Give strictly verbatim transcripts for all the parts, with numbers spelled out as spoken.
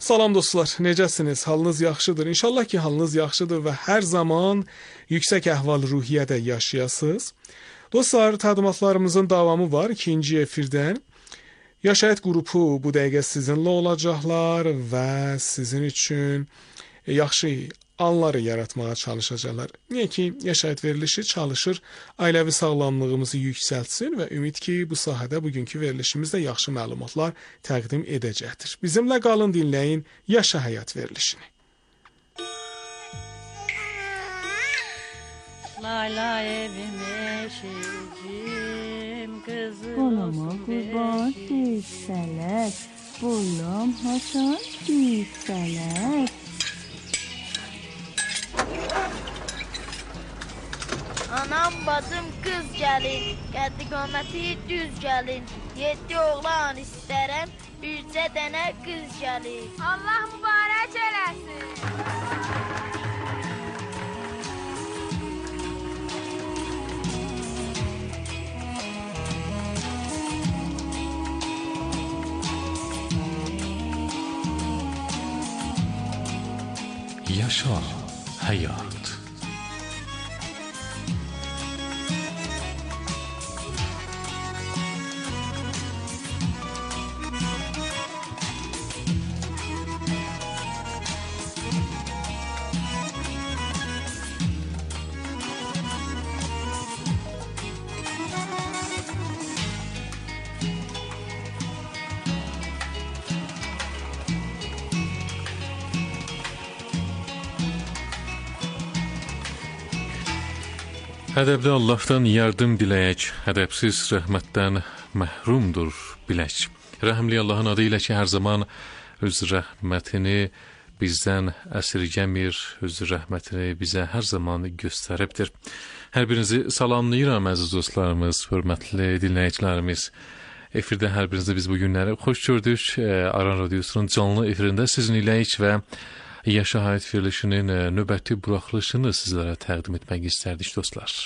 Salam dostlar, necəsiniz? Halınız yaxşıdır? İnşallah ki, halınız yaxşıdır və hər zaman yüksək əhval-ruhiyyədə yaşayasınız. Dostlar, təqdimatlarımızın davamı var ikinci efirdən. Yaşayət qrupu bu dəqiqə sizinlə olacaqlar və sizin üçün yaxşı anları yaratmağa çalışacaqlar. Niyə ki, Yaşayət verilişi çalışır, ailəvi sağlamlığımızı yüksəltsin və ümid ki, bu sahədə bugünkü verilişimizdə yaxşı məlumatlar təqdim edəcəkdir. Bizimlə qalın, dinləyin Yaşa Həyat verilişini. Layla evim eşicim kızım. Balama qurban yüksələk, boylam haçan yüksələk. Anam bacım qız gəlin, qəddi qaməti düz gəlin. Yeddi oğlan istərəm, bircə dənə qız gəlin. Allah mübarək eləsin. Yaşa həyat. Ədəbdə Allahdan yardım diləyək, ədəbsiz rəhmətdən məhrumdur bilək. Rəhmli Allahın adı ilə ki, hər zaman öz rəhmətini bizdən əsirgəmir, öz rəhmətini bizə hər zaman göstəribdir. Hər birinizi salamlayıram əziz dostlarımız, hörmətli dinləyicilərimiz. Efirdə hər birinizi biz bu günləri xoş gördük. Aran Radiosunun canlı efirində sizin iləyik və Yaşa Həyat verilişinin növbəti buraxılışını sizlərə təqdim etmək istərdik dostlar.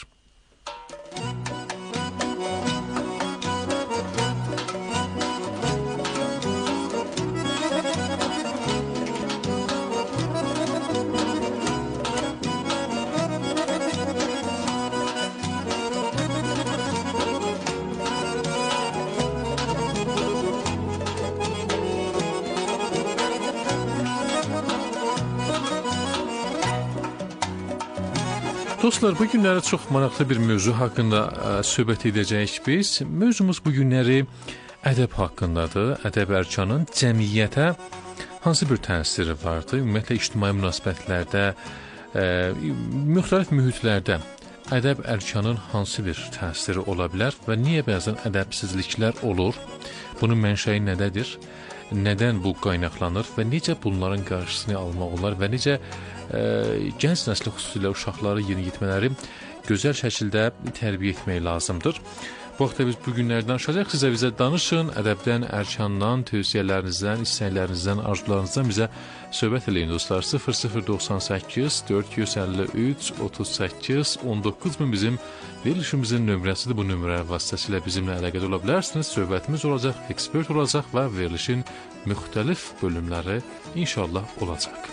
Dostlar, bu günləri çox maraqlı bir mövzu haqqında ə, söhbət edəcəyik biz. Mövzumuz bu günləri ədəb haqqındadır. Ədəb ərkanın cəmiyyətə hansı bir təsiri vardır? Ümumiyyətlə, ictimai münasibətlərdə, ə, müxtəlif mühitlərdə ədəb ərkanın hansı bir təsiri ola bilər və niyə bəzən ədəbsizliklər olur? Bunun mənşəyi nədədir? Nədən bu qaynaqlanır və necə bunların qarşısını almaq olar və necə ə, gənc nəsli xüsusilə uşaqları yeniyetmələri gözəl şəkildə tərbiyə etmək lazımdır. Bu vaxtda biz bu günlərdən danışacaq. Sizə bizə danışın, ədəbdən, ərkandan, tövsiyələrinizdən, istəklərinizdən, arzularınızdan bizə söhbət eləyin dostlar. sıfır sıfır doxsan səkkiz dörd yüz əlli üç otuz səkkiz on doqquz min bizim verilişimizin nömrəsidir. Bu nömrə vasitəsilə bizimlə əlaqədə ola bilərsiniz. Söhbətimiz olacaq, ekspert olacaq və verilişin müxtəlif bölümləri inşallah olacaq.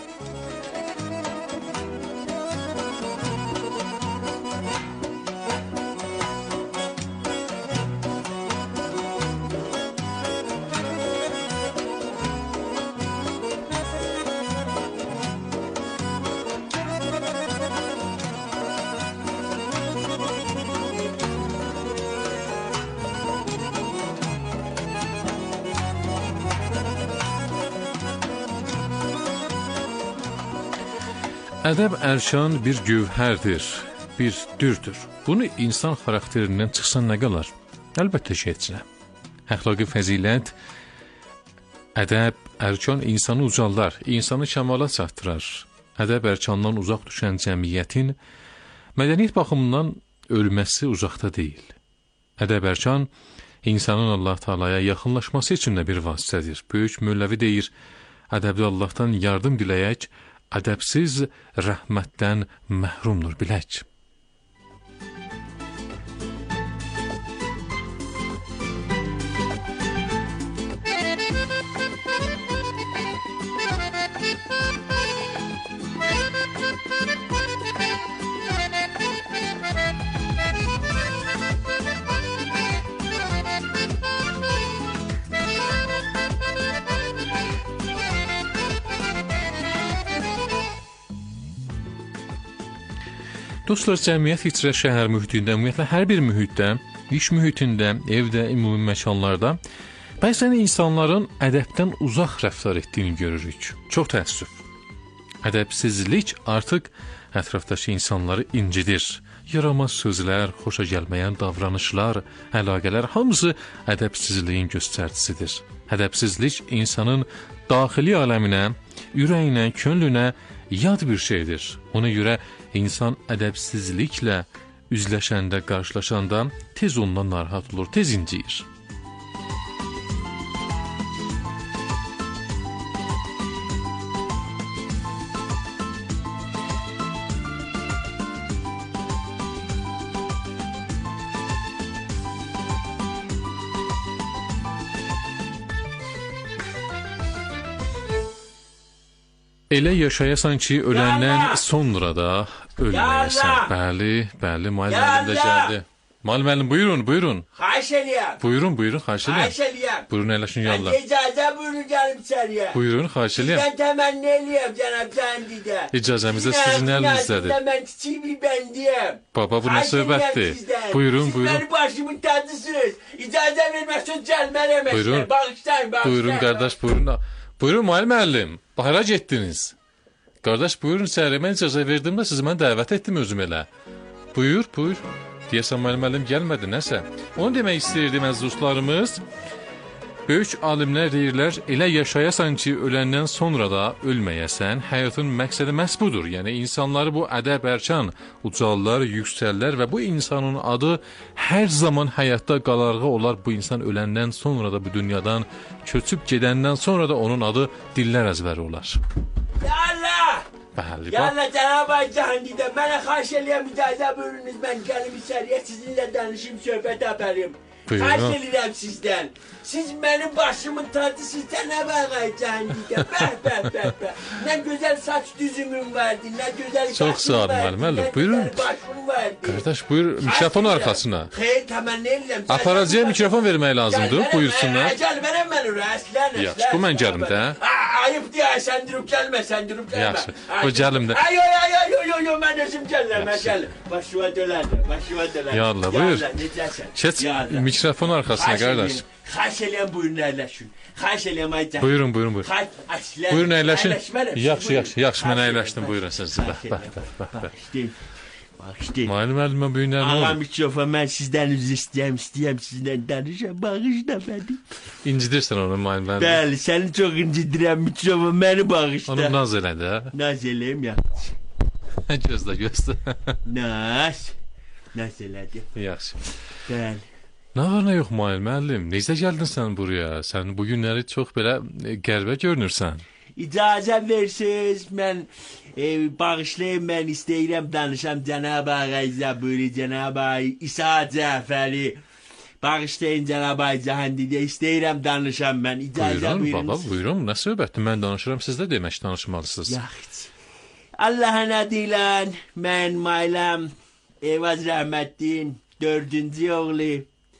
Ədəb ərkan bir gövhərdir, bir dürdür. Bunu insan xarakterindən çıxsan nə qalar? Əlbəttə ki, heç nə. Əxlaqi fəzilət, ədəb, ərkan insanı ucaldar, insanı kəmala çatdırar. Ədəb ərkandan uzaq düşən cəmiyyətin mədəniyyət baxımından ölməsi uzaqda deyil. Ədəb ərkan insanın Allah Taalaya yaxınlaşması üçün də bir vasitədir. Böyük Mövləvi deyir, ədəbdə Allahdan yardım diləyək, ədəbsiz rəhmətdən məhrumdur bilək. Dostlar, cəmiyyət içrə şəhər mühitində, ümumiyyətlə hər bir mühitdə, iş mühitində, evdə, ümumi məkanlarda bəzən insanların ədəbdən uzaq rəftar etdiyini görürük. Çox təəssüf. Ədəbsizlik artıq ətrafdakı insanları incidir. Yaramaz sözlər, xoşa gəlməyən davranışlar, əlaqələr hamısı ədəbsizliyin göstəricisidir. Ədəbsizlik insanın daxili aləminə, ürəyinə, könlünə yad bir şeydir. Ona görə insan ədəbsizliklə üzləşəndə, qarşılaşanda tez ondan narahat olur, tez inciyir. Elə yaşayasan ki, öləndən sonra da ölməyəsən. Bəli, bəli, müəllim müəllim də gəldi. Müəllim müəllim, buyurun, buyurun. Xahiş eləyəm. Buyurun, buyurun, xahiş eləyəm. Xahiş eləyəm. Buyurun, əyləşin yallah. Mən icazə buyurun gəlib içəriyə. Buyurun, xahiş eləyəm. Sizdən təmənni eləyəm, cənab cəndidə. İcazəmizə sizin əlinizdədir. Sizdən mən kiçik bir bəndiyəm. Baba, bu nə söhbətdir? Buyurun, buyurun. Siz mənim başımın tacısınız. İcazə verməzsiniz gəlmərəm eşlə. Buyurun. Bağışlayın, bağışlayın. Buyurun, qardaş, buyurun. Buyurun, müəllim müəllim. Hara getdiniz? Qardaş, buyurun içəri. Mən icazə verdimdə sizi mən dəvət etdim özüm elə. Buyur, buyur. Deyəsən müəllim müəllim gəlmədi, nəsə. Onu demək istəyirdim, əziz dostlarımız. Böyük alimlər deyirlər, elə yaşayasan ki, öləndən sonra da ölməyəsən. Həyatın məqsədi məhz budur. Yəni, insanları bu ədəb ərkan ucallar, yüksəllər və bu insanın adı hər zaman həyatda qalarğı olar. Bu insan öləndən sonra da bu dünyadan köçüb gedəndən sonra da onun adı dillər əzbəri olar. Yallah! Bəli, bax. Yallah, cənab-ı cəhandidə, mənə xahiş eləyəm, icazə buyurunuz, mən gəlim içəriyə sizinlə danışım, söhbət aparım. Xahiş eləyəm sizdən. Siz mənim başımın tacısınız, cənab-ı cəhandidə. Bəh, bəh, bəh, bəh. Nə gözəl saç düzümüm vardı, nə gözəl Çox sağ olun, müəllim, müəllim. Buyurun. Başım vardı. Qardaş, buyur, mikrofon arxasına. Xeyr, təmənni eləyəm. Aparacıya mikrofon vermək lazımdır, buyursunlar. Gəl, verəm mən ora, əslən, əslən. Yaxşı, bu mən gəlim də. Ayıb deyə, sən durub gəlmə, sən durub gəlmə. Yaxşı, bu gəlim də. Ay, ay, ay, ay, ay, ay, mən özüm gəlirəm, mən gəlim. Başıma dölərdim, başıma dölərdim. Ya Allah, buyur. Necəsən? Keç mikrofon arxasına, qardaş. Xahiş eləyəm, buyurun əyləşin. Xahiş eləyəm, ay cəhəm. Buyurun, buyurun, buyurun. Əslər. Buyurun, əyləşin. Əyləşmərəm. Yaxşı, yaxşı, yaxşı, mən əyləşdim, buyurun siz. Bax, bax, bax, bax. Bağışlayın, bağışlayın. Müəllim, müəllim, mən bu günlər nə Ağa olur? mikrofon, mən sizdən üzr istəyəm, istəyəm sizlə danışam, bağışla məni. İncidirsən onu, müəllim, müəllim. Bəli, səni çox incidirəm, mikrofon, məni bağışla. Onu naz elə də. Naz eləyim, yaxşı. Gözlə, gözlə. Naz. Naz elədi. Yaxşı. Bəli. Nə var, nə yox, müəllim, müəllim? Necə gəldin sən buraya? Sən bu günləri çox belə qəribə görünürsən. İcazə versiniz, mən e, bağışlayın, mən istəyirəm danışam Cənab-ı Ağay Zəburi, Cənab-ı Ağay İsa Cəfəri. Bağışlayın Cənab-ı Ağay Cəhandidə, istəyirəm danışam mən, icazə buyurun. buyurunuz. Baba, buyurun, nə söhbətdir, mən danışıram, siz də demək danışmalısınız. Yaxşı. Allah'ın adıyla mən Maylam Evaz Rəhmətdin, dördüncü oğlu.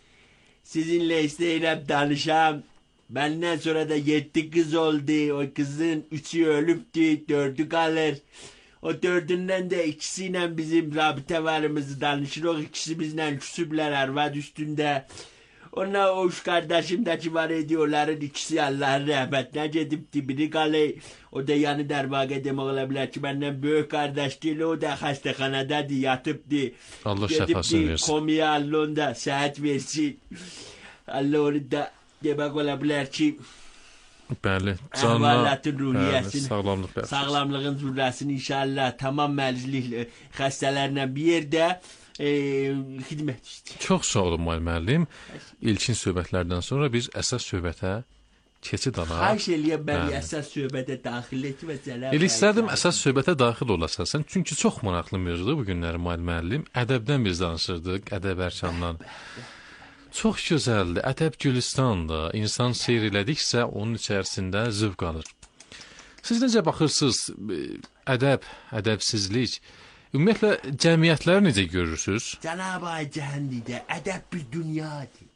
Sizinle istəyirəm danışam. Benden sonra da yedi kız oldu. O kızın üçü ölüptü, dördü kalır. O dördünden de ikisiyle bizim rabıta varımızı danışırıq. İkisi bizle küsüblər arvad üstünde. Ona o üç kardeşim de ki var ediyorların ikisi Allah'ın rəhmətinə gedibdi. Biri kalır. O da yanı dərvaqə demək ola bilər ki, benden böyük kardeş değil. O da xəstəxanadadır, yatıbdı. Allah şəfasını versin. Komiyə Allah onda sıhhat versin. Allah onu da demək ola bilər ki, bəli, canına, əhvalatın ruhiyyəsini, sağlamlıq versin. Sağlamlığın zürrəsini inşallah tamam məclislik xəstələrlə bir yerdə e, xidmət istəyir. Çox sağ olun, müəllim. İlkin söhbətlərdən sonra biz əsas söhbətə keçid alaq. Xahiş eləyəm məni əsas söhbətə daxil etməsələr. El istərdim əsas söhbətə daxil olasan sən. Çünki çox maraqlı mövzudur bu günləri, müəllim. Ədəbdən biz danışırdıq, ədəb ərkandan. Çox gözəldir. Ədəb Gülüstandır. İnsan seyr elədiksə onun içərisində zövq alır. Siz necə baxırsınız? Ədəb, ədəbsizlik, ümumiyyətlə cəmiyyətləri necə görürsünüz? Cənab-ı Cəhandidə ədəb bir dünyadır.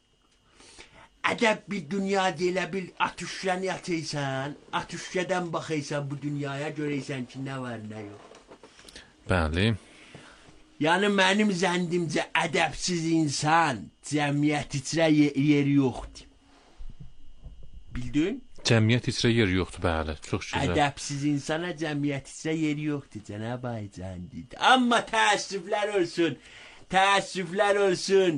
Ədəb bir dünyadır, elə bir atüşkəni atıysan, atüşkədən baxıysan bu dünyaya, görəysən ki, nə var, nə yox. Bəli. Yəni mənim zəndimcə ədəbsiz insan cəmiyyət içrə ye- yeri yoxdur. Bildin? Cəmiyyət içrə yer yoxdur, bəli. Çox gözəl. Ədəbsiz insana cəmiyyət içrə yeri yoxdur, cənab Aycəndi. Amma təəssüflər olsun, təəssüflər olsun.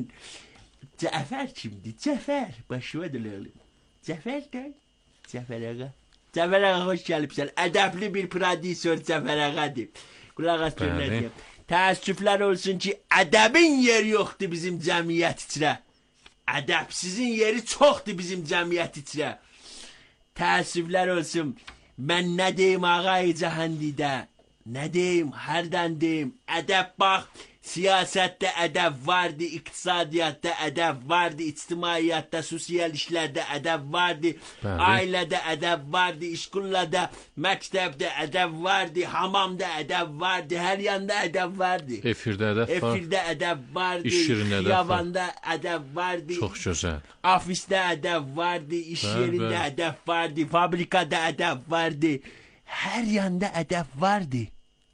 Cəfər kimdir? Cəfər, başıma dönəlim. Cəfər də, Cəfər ağa. Cəfər ağa, xoş gəlibsən. Ədəbli bir prodüser Cəfər ağadır. Qulaq as Bəli. görünəcəm. Təəssüflər olsun ki, ədəbin yeri yoxdur bizim cəmiyyət içrə. Ədəbsizin yeri çoxdur bizim cəmiyyət içrə. Təəssüflər olsun. Mən nə deyim ağay Cəhandidə? Nə deyim, hərdən deyim. Ədəb bax, siyasətdə ədəb vardı, iqtisadiyyatda ədəb vardı, ictimaiyyatda, sosial işlərdə ədəb vardı, Bəli. ailədə ədəb vardı, işqullada, məktəbdə ədəb vardı, hamamda ədəb vardı, hər yanda ədəb vardı. Efirdə ədəb var. Efirdə ədəb vardı, İş yerində ədəb var. xiyabanda ədəb vardı. Çox gözəl. Ofisdə ədəb vardı, iş Bəli, yerində bəli. ədəb vardı, fabrikada ədəb vardı. Hər yanda ədəb vardı.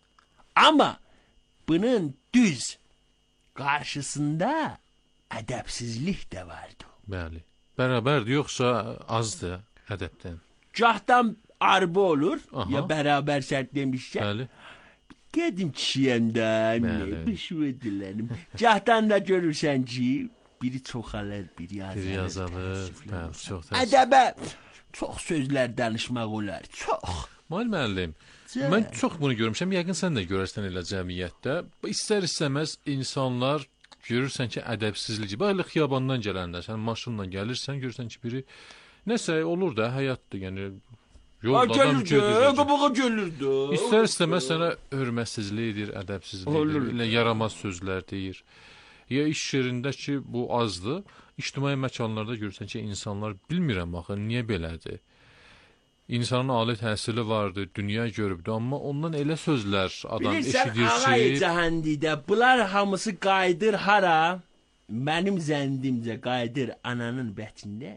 Amma bunun düz qarşısında ədəbsizlik də vardı. Bəli. Bərabərdir, yoxsa azdır ədəbdən. Gahdan arba olur, Aha. ya bərabər sərt demişsə. Bəli. Gedim kişiyəmdən, Bəli. bir şey edilərim. Gahdan da görürsən ki, biri çoxalır, biri azalır. Bir yazılır. Bəli, çox təəssüf. Ədəbə çox sözlər danışmaq olar, çox. Müəllim müəllim, Cə- mən çox bunu görmüşəm. Yəqin sən də görərsən elə cəmiyyətdə. İstər-istəməz insanlar görürsən ki, ədəbsizlik. Belə xiyabandan gələndə, sən maşınla gəlirsən, görürsən ki, biri nəsə olur da, həyatdır, yəni yolda adam gedir. qabağa gəlirdi. İstər-istəməz sənə hörmətsizlik edir, ədəbsizlik Olur. edir, elə yaramaz sözlər deyir. Ya iş yerində ki, bu azdır. İctimai məkanlarda görürsən ki, insanlar bilmirəm axı niyə belədir. İnsanın ali təhsili vardı, dünya görübdü, amma ondan elə sözlər adam Bilirsən, eşidir ağay ki, Cəhandidə bunlar hamısı qayıdır hara? Mənim zəndimcə qayıdır ananın bətində.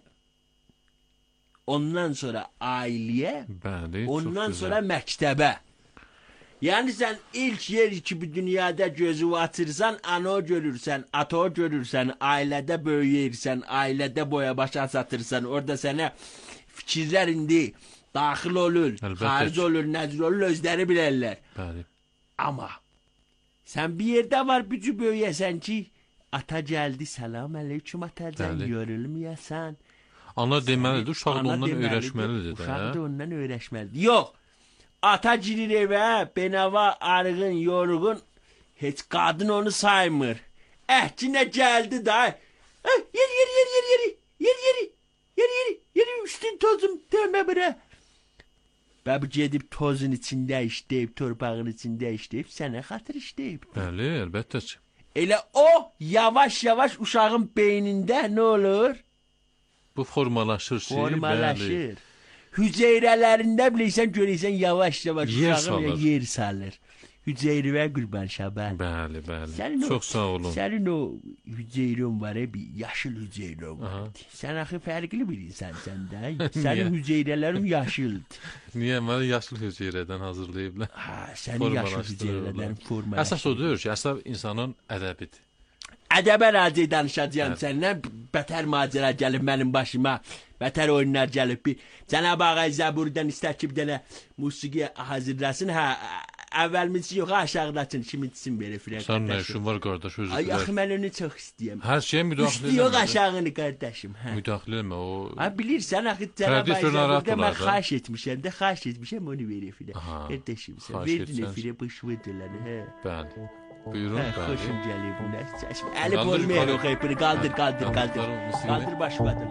Ondan sonra ailəyə, bəli, ondan çox sonra gözəl. məktəbə. Yəni sən ilk yer ki bu dünyada gözü açırsan, ana görürsən, ata görürsən, ailədə böyüyürsən, ailədə boya başa satırsan, orada sənə fikirlər indi daxil olur, Əlbəttə xaric ki. olur, nəzir olur, özləri bilərlər. Bəli. Amma sən bir yerdə var bücü böyüyəsən ki, ata gəldi, salam aleyküm atacan, Bəli. yorulmayasan. Ana deməlidir, uşaq da Ana ondan deməlidir, öyrəşməlidir də. Uşaq da ondan öyrəşməlidir. Yox, ata girir evə, benava, arığın, yorğun, heç qadın onu saymır. Əhcinə gəldi da, eh, yeri, yeri, yeri, yeri, yeri, yeri, yeri, yeri, yeri, yeri, üstün tozum, demə bire. Və bu gedib tozun içində işləyib, torpağın içində işləyib, sənə xatır işləyib. Bəli, əlbəttə ki. Elə o yavaş-yavaş uşağın beynində nə olur? Bu formalaşır ki, bəli. Formalaşır. Hüceyrələrində bilirsən, görürsən yavaş-yavaş Yer uşağın salır. yer salır. Hüceyrəyə qurban Şaban. Bəli, bəli. Sənin o- Çox sağ olun. Sənin o hüceyrən var, e, bir yaşıl hüceyrən var. Aha. Sən axı fərqli bir insansan da. Sənin hüceyrələrin yaşıldır. Niyə məni yaşlı hüceyrədən hazırlayıblar? Ha, sənin yaşıl Formalaşdırırlar. hüceyrələrin formalaşır. Əsas odur ki, əsas insanın ədəbidir. Ədəbə razı danışacağam Bəli. səndən. Bətər macəra gəlib mənim başıma. Bətər oyunlar gəlib. Bir Cənab Ağay Zəburidən istər ki, bir dənə musiqi hazırlasın. Hə, əvvəlmisi yox, aşağıdakın kiminsin belə firək. Sən nə işin var qardaş, özür Ay, axı dilərim. mən onu çox istəyirəm. Hər şeyə müdaxilə Üstü yox eləmə. aşağını qardaşım. Hə. Müdaxilə eləmə, o Ha bilirsən axı Cənab Ağay Prodüser narahat Zəburidən mən olar da. xahiş etmişəm də, xahiş etmişəm onu verə firək. Aha, Qardaşım sən xahiş verdin etsən. firə bu şvıdırlanı. Hə. bəli. Buyurun, Hə, bəli. xoşum gəlir bu nə? Əli Qaldır, bolmayın qaldır. o xeypini, qaldır, qaldır, Qaldır, qaldır. qaldır, musiqini. Qaldır başladın.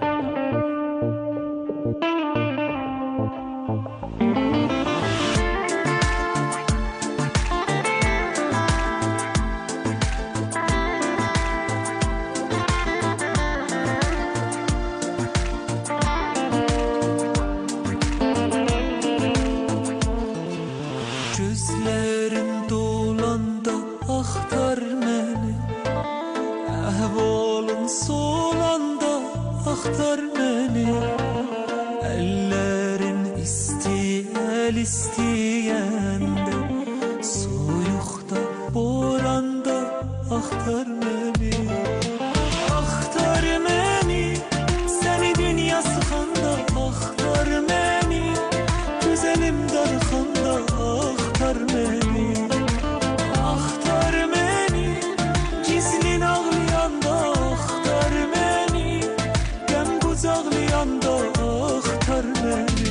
Gözlerin dolanda axtar məni, əhvalın solanda axtar məni, əllərin istəyəl istəyəndə, soyuqda, boranda axtar məni. Axtar məni, səni dünya sıxanda axtar məni. Gözəlim darxanda axtar məni. Axtar məni, gizlin ağlayanda axtar məni. Qəm qucaqlayanda axtar məni.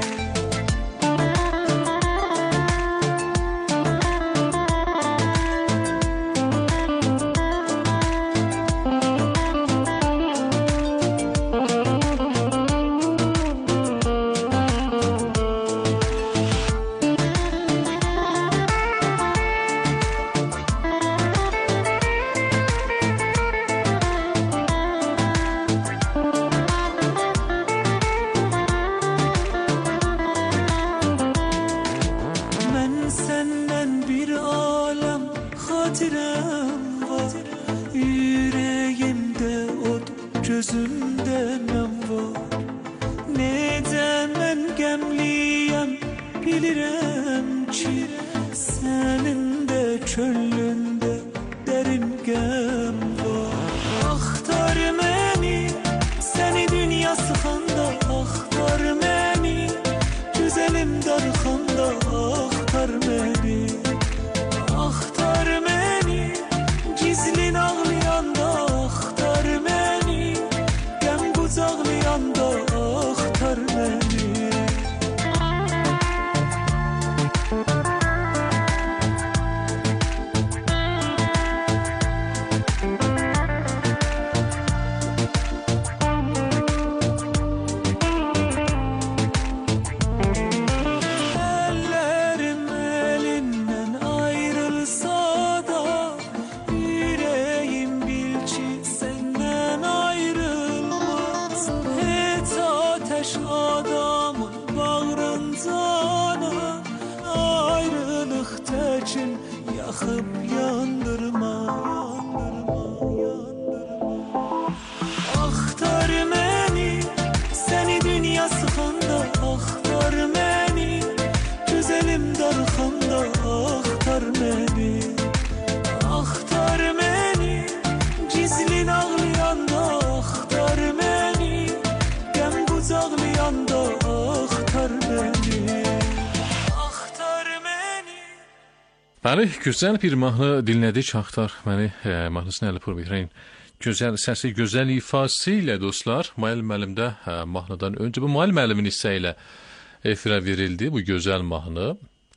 Bəli, gözəl bir mahnı dinlədik. Axtar məni e, mahnısını Əli Purmehrin gözəl səsi, gözəl ifası ilə dostlar. Mail müəllimdə e, mahnıdan öncə bu Mail müəllimin hissə ilə efirə verildi. Bu gözəl mahnı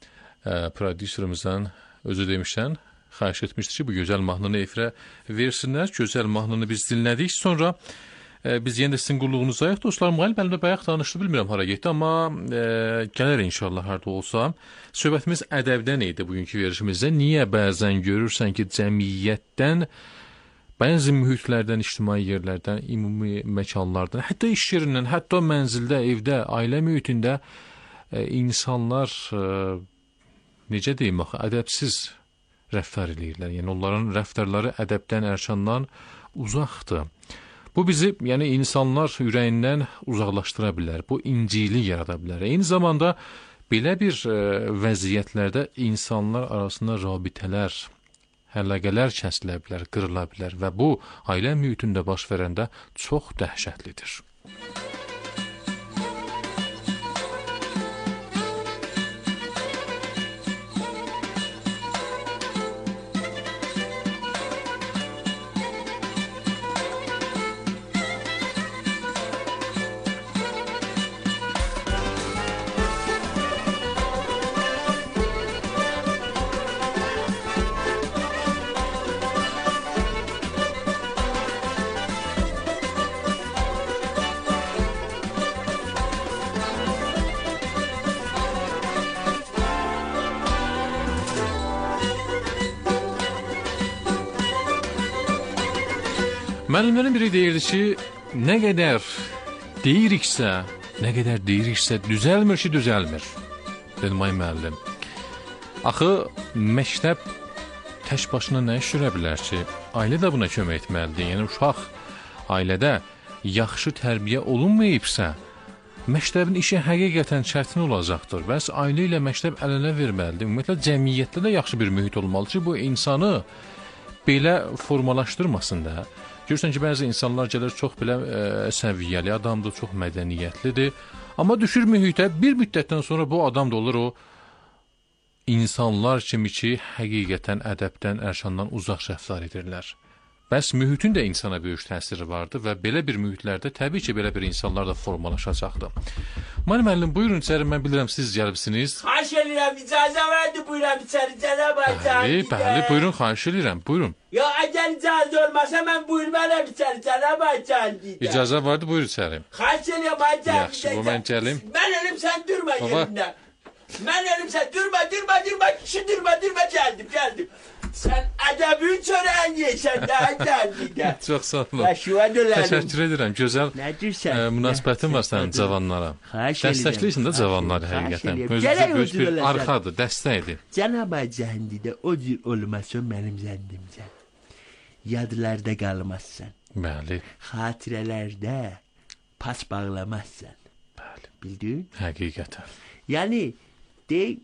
e, prodüserimizdən özü demişdən xahiş etmişdir ki, bu gözəl mahnını efirə versinlər. Gözəl mahnını biz dinlədik. Sonra e, biz yenə də sizin qulluğunuzdayıq dostlar. Mail müəllimlə bayaq danışdı, bilmirəm hara getdi, amma e, gələr inşallah harda olsa. Söhbətimiz ədəbdən idi bugünkü verilişimizdə. Niyə bəzən görürsən ki, cəmiyyətdən, bəzi mühitlərdən, ictimai yerlərdən, ümumi məkanlardan, hətta iş yerindən, hətta mənzildə, evdə, ailə mühitində e, insanlar e, necə deyim axı, ədəbsiz rəftar edirlər. Yəni onların rəftarları ədəbdən, ərkandan uzaqdır. Bu bizi, yəni insanlar ürəyindən uzaqlaşdıra bilər. Bu incilik yarada bilər. Eyni zamanda belə bir e, vəziyyətlərdə insanlar arasında rabitələr, əlaqələr kəsilə bilər, qırıla bilər və bu ailə mühitində baş verəndə çox dəhşətlidir. Müəllimlərin biri deyirdi ki, nə qədər deyiriksə, nə qədər deyiriksə düzəlmir ki, düzəlmir. Dedim, ay müəllim. Axı, məktəb tək başına nə iş görə bilər ki, ailə də buna kömək etməlidir. Yəni, uşaq ailədə yaxşı tərbiyə olunmayıbsa, məktəbin işi həqiqətən çətin olacaqdır. Bəs ailə ilə məktəb əl-ələ verməlidir. Ümumiyyətlə, cəmiyyətdə də yaxşı bir mühit olmalı ki, bu insanı belə formalaşdırmasın da. Görürsən ki, bəzi insanlar gəlir çox belə ə, səviyyəli adamdır, çox mədəniyyətlidir. Amma düşür mühitə, bir müddətdən sonra bu adam da olur o insanlar kimi ki, həqiqətən ədəbdən, ərşandan uzaq rəftar edirlər. Bəs mühitin də insana böyük təsiri vardı və belə bir mühitlərdə təbii ki, belə bir insanlar da formalaşacaqdı. Mani müəllim, buyurun içəri, mən bilirəm siz gəlibsiniz. Xahiş edirəm, icazə verdi, buyuram içəri, cənab Bəli, bəli, buyurun, xahiş edirəm, buyurun. Ya əgər icazə olmasa mən buyurmalım içəri, cənab Ayçandidə. İcazə vardı, buyur içəri. Xahiş edirəm, Ayçandidə. Yaxşı, bu mən gəlim. Mən ölüm, sən durma yerindən. Mən ölüm, sən durma, durma, durma, kişi durma, durma, gəldim, gəldim. Sən ədəbin çörəyin yeysən daha Ayçandidə. Çox sağ olun. Başıva dölərim. Təşəkkür edirəm, gözəl ə, münasibətin var sənin cavanlara. Dəstəkləyirsən də cavanları həqiqətən. Özünüzə böyük bir arxadır, dəstəkdir. Cənab Ayçandidə o cür olmasa mənim zəndimcə. Yadlarda qalmazsan. Bəli. Xatirələrdə pas bağlamazsan. Bəli. Bildin? Həqiqətən. Yəni, deyək,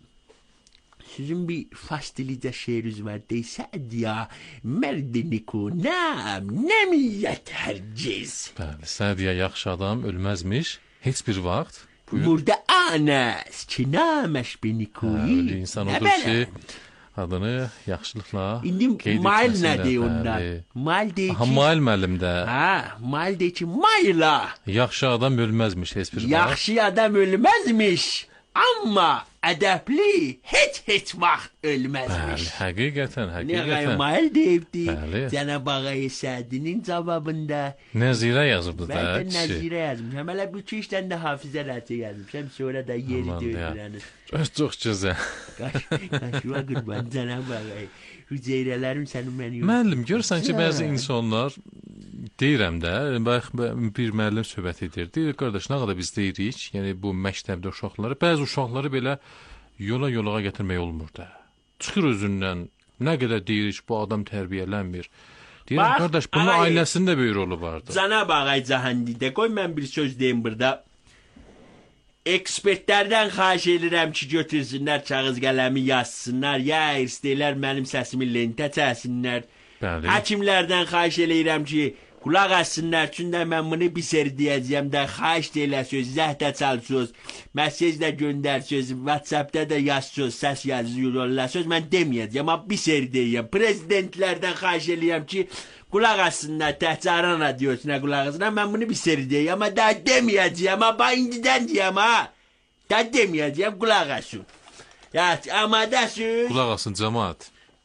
sizin bir fastilicə şeiriniz var, deysəd ya, mərdini kunam, nəmiyyət hərgiz. Bəli, Sədiyə yaxşı adam ölməzmiş, heç bir vaxt. Buyur. Burada anəs ki, naməş beni kuyi. Öyle insan odur ki, adını yaxşılıqla İndi mail nədir onlar? Mail deyir ki... Ha, mail müəllim də. Ha, mail deyir ki, mayla. Yaxşı adam ölməzmiş, heç bir vaxt. Yaxşı adam ölməzmiş. Amma ədəbli heç heç vaxt ölməzmiş. Bəli, həqiqətən, həqiqətən. Nə qaymail deyibdi, Bəli. Cənab Ağay Sədinin cavabında. Nəzirə yazıbdı da. Mən də Nəzirə yazmışam. Hələ bu iki işdən də hafizələrcə yazmışam. Sonra da yeri döydürənir. Çox gözəl. Qaşıva qurban Cənab Ağay. Hüceyrələrim sənin məni... Müəllim, görürsən ki, bəzi insanlar, deyirəm də, bax, bir müəllim söhbət edir. Deyir, qardaş, nə qədər biz deyirik, yəni bu məktəbdə uşaqları, bəzi uşaqları belə yola-yolağa gətirmək olmur da. Çıxır özündən, nə qədər deyirik, bu adam tərbiyələnmir. Deyirəm, qardaş, bunun ağay, ailəsində böyük rolu vardır. Cənab Ağay Cahandidə, qoy mən bir söz deyim burada. Ekspertlərdən xahiş edirəm ki, götürsünlər, kağız qələmi yazsınlar, ya istəyirlər mənim səsimi lentə çəksinlər. Bəli. Həkimlərdən xahiş edirəm ki, qulaq assınlar, çünki mən bunu bir seri deyəcəyəm də, xahiş deyirlər söz, zəhdə çalsız, mesaj da göndər söz, WhatsApp'da da yaz söz, səs yazıyorlar söz, mən deməyəcəm, amma bir seri deyəcəm. Prezidentlərdən xahiş edirəm ki, qulaq assınlar, təhcəran radiosuna qulaq assınlar, mən bunu bir seri deyəm, amma daha deməyəcəm, amma indidən deyəm, ha. Daha deməyəcəm, qulaq assın. Ya, amadasın. Qulaq assın, cəmaat.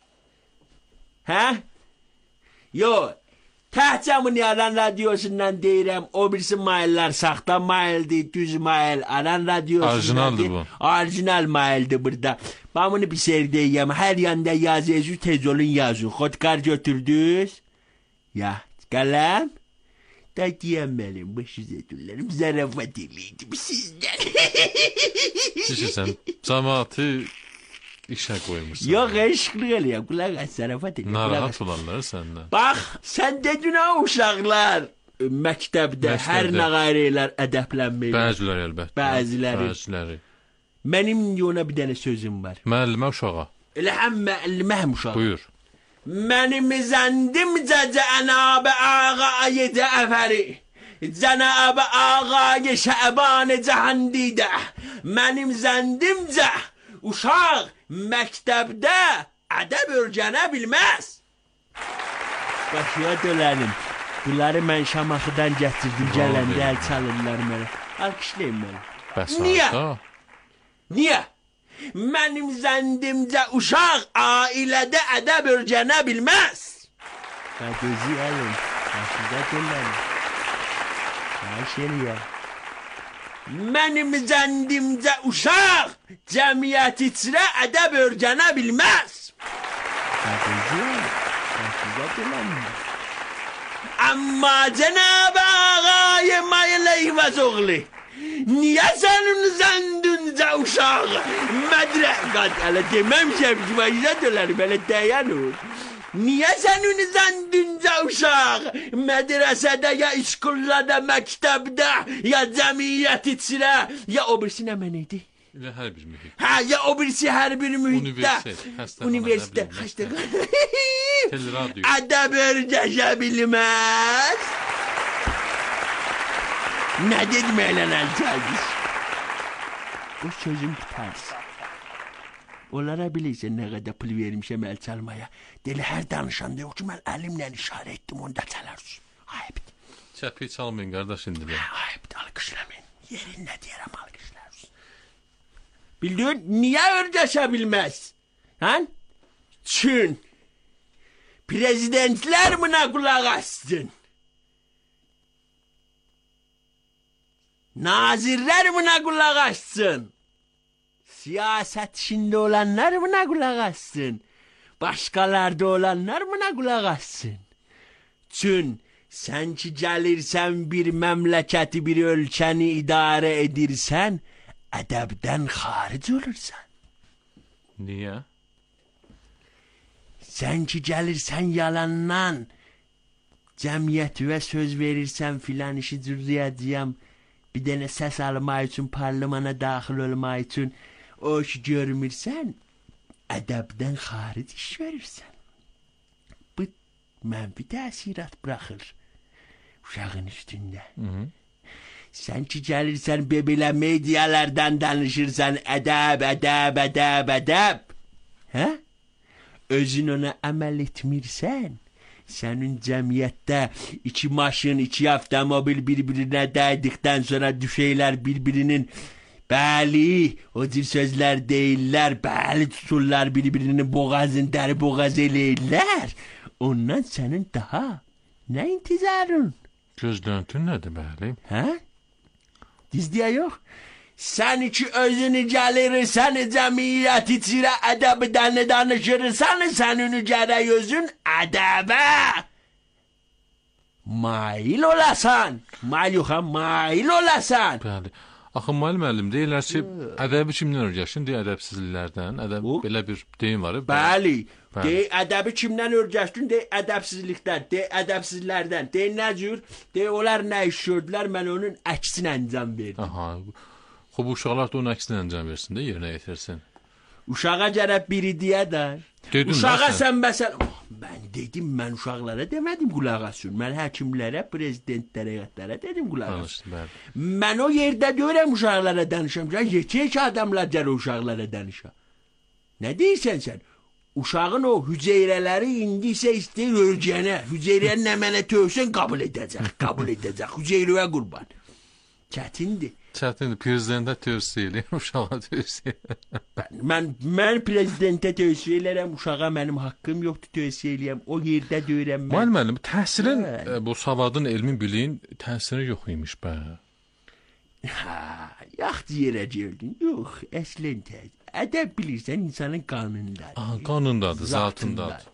Hə? Yo, təhcəmin Aran radiosundan deyirəm, o birisi maillər saxta maildir, düz mail, Aran radiosundan orijinaldır bu. Orijinal maildir burada. Ben bunu bir seri deyəm, hər yanda yazıyorsunuz, tez olun yazın. Xotkar götürdünüz. Ya, qələm. Da deyəməlim, başız edürlərim, zərafat eləydim sizdən. Şişirsən, cəmaatı işə qoymuşsan. Yox, eşqlıq eləyəm, qulaq as, zərafat eləyəm. Narahat olanları səndən. Bax, sən dedin ha uşaqlar, məktəbdə hər nə qayrələr ədəblənməyir. Bəziləri əlbəttə. Bəziləri. Bəziləri. Mənim ona bir dənə sözüm var. Müəllimə uşağa. Elə həm müəllimə həm uşağa. Buyur. Mənim zəndimcə Cənab-ı Ağay Cəfəri, Cənab-ı Ağay Şəban Cahandidə, mənim zəndimcə uşaq məktəbdə ədəb öyrənə bilməz. Başıya dölənim. Bunları mən Şamaxıdan gətirdim, gələndə əl çalırlar mənə. Alqışlayın mənə. Bəs Niyə? olsa? Niyə? Mənim zəndimcə uşaq ailədə ədəb öyrənə bilməz. Gözü əlin, başıda dölənim. Xahiş eləyəm. Mənim zəndimcə uşaq cəmiyyət içrə ədəb öyrənə bilməz. Gözü əlin, başıda dölənim. Amma Cənab-ı Ağay Mayıleyvəz oğlu, niyə sənin zəndimcə uşaq mədrəqat, hələ deməmişəm ki, başıda dölərim, hələ dəyən ol. Niyə sənin zəndimcə uşaq mədrəsədə, ya iskullada, məktəbdə, ya cəmiyyət içrə, ya o birisi nə mən idi? Elə hər bir mühit. Hə, ya o birisi hər bir mühitdə. Universitet, həstəxana. Universitet, həstəxana. Teleradyo. Ədəb öyrəşə bilməz. Nə dedim eylənən çəkiz? O sözüm tərz. Onlara bilirsən nə qədər pul vermişəm əl çalmaya. Deli hər danışanda yox ki, mən əlimlə işarə etdim, onda çalarsın. Ayıbdır. Çəpi çalmayın qardaş indi də. Ayıbdır, alqışlamayın. Yerində deyərəm, alqışlarsın. Bildin, niyə öyrəşə bilməz? Hən? Çün. Prezidentlər buna qulaq assın. Nazirlər buna qulaq assın. Siyaset içinde olanlar buna kulak assın. Başkalarda olanlar buna kulak assın. Çün sen ki gelirsen bir memleketi bir ölkeni idare edirsen edebden haric olursan. Niye? Sen ki gelirsen yalandan cemiyetime söz verirsen filan işi cürdiyeceğim. Bir dene ses almak için parlamana dahil olmak için o işi görmürsən, ədəbdən xaric iş verirsən. Bu mənfi təsirat buraxır uşağın üstündə. Hı -hı. Sən ki gəlirsən bebelə medialardan danışırsan, ədəb, ədəb, ədəb, ədəb. Hə? Özün ona əməl etmirsən, sənin cəmiyyətdə iki maşın, iki avtomobil bir-birinə dəydikdən sonra düşeylər bir-birinin bəli, o cür sözlər deyirlər, bəli tuturlar bir-birinin boğazın dəri boğaz eləyirlər. Ondan sənin daha nə intizarın? Gözləntün nədir bəli? Hə? Dizdiyə yox. Sən ki özünü gəlirsən, cəmiyyət içirə ədəbdən danışırsan, sənin gərək özün ədəbə mail olasan. Mail yox, mail olasan. Bəli. Axı müəllim müəllim deyirlər ki, ədəbi kimdən öyrəşin? Deyə ədəbsizliklərdən. Ədəb o? Belə bir deyim var. Bəli. Bəli. Deyə ədəbi kimdən öyrəşdin? Deyə ədəbsizlikdən, deyə ədəbsizlərdən. Deyə nə cür? Deyə onlar nə iş gördülər, mən onun əksinə əncam verdim. Aha. Xub uşaqlar da onun əksinə əncam versin də, yerinə yetirsin. Uşağa gərək biri deyədər. Dedin uşağa sən məsəl... Oh, mən dedim, mən uşaqlara demədim qulaq asın. Mən həkimlərə, prezidentlərə, həyətlərə dedim qulaq asın. Mən o yerdə görəm uşaqlara danışam. Yetək ki adamlar gələ uşaqlara danışa. Nə deyirsən sən? Uşağın o hüceyrələri indi isə istəyir örgənə. Hüceyrənin əmənə tövsən qabul edəcək. Qabul edəcək. Hüceyrəyə qurban. Çətindir. Çətindir. Prezidentə tövsiyə eləyəm, uşağa tövsiyə eləyəm. Mən, mən prezidentə tövsiyə eləyəm, uşağa mənim haqqım yoxdur tövsiyə eləyəm. O yerdə deyirəm mən. Müəllim müəllim, təhsilin, hə. Bu savadın, elmin, biliyin təsiri yox imiş bə. Ha, yaxdı yerə gəldin. Yox, əslən təhsil. Ədəb bilirsən insanın qanundadır. Aha, qanundadır, zatındadır.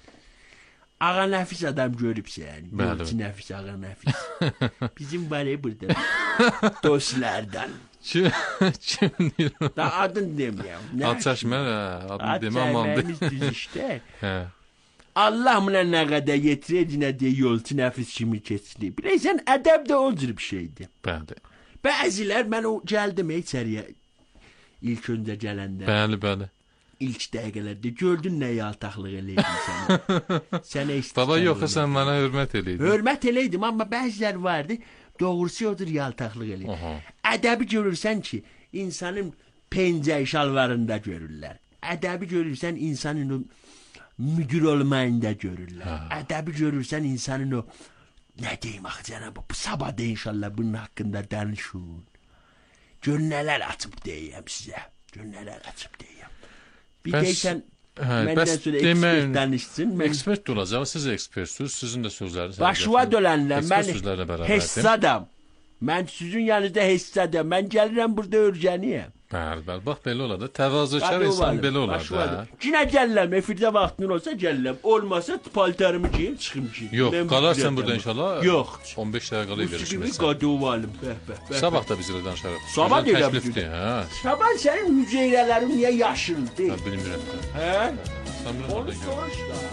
Ağa Nəfis adam görübsən. Yolçu Nəfis, Ağa Nəfis. Bizim var ya burada. Dostlardan. Kim, kim deyir? Da adın deməyəm. Ad çəkmə, adını demə, aman deyir. Ad çəkməyimiz düz işdə. Allah buna nə qədər yetirəcək, nə deyə Yolçu Nəfis kimi keçdi. Bilirsən, ədəb də o cür bir şeydir. Bəli. Bəzilər, mən o gəldim içəriyə. İlk öncə gələndə. Bəli, bəli. İlk dəqiqələrdə gördün nə yaltaqlıq eləydin sənə. Sənə istəyirəm. Baba yox, sən mənə hörmət eləydin. Hörmət eləydim, amma bəzilər vardı, doğrusu odur yaltaqlıq eləyir. Ədəbi görürsən ki, insanın pencə şalvarında görürlər. Ədəbi görürsən insanın o müdür olmayında görürlər. Ədəbi görürsən insanın o, nə deyim axı cənab, bu sabah da inşallah bunun haqqında danışın. Gör nələr açıb deyəm sizə. Gör nələr açıb deyəm. Bir deysən, məndən sonra ekspert danışsın. Ekspert də olacaq, siz ekspertsiniz, sizin də sözləriniz. Başıva dölənlər, mən hessadam. Mən sizin yanınızda hessadam. Mən gəlirəm burada örgəniyəm. Bəli, bəli, bax belə olar da, təvazökar insan belə olar da. Cinə gəlirəm, efirdə vaxtın olsa gəlirəm. Olmasa paltarımı giyin, çıxım giyin. Yox, qalarsan burada inşallah. Yox. on beş dəqiqə qalıb verirsən. Musiqimi qadovalım, bəh, bəh, bəh. Sabah da bizlə danışarıq. Sabah da təklifdir, hə. Sabah sənin hüceyrələrin niyə yaşıldı? Hə, bilmirəm. Hə? Sən bilirəm. Onu soruş da.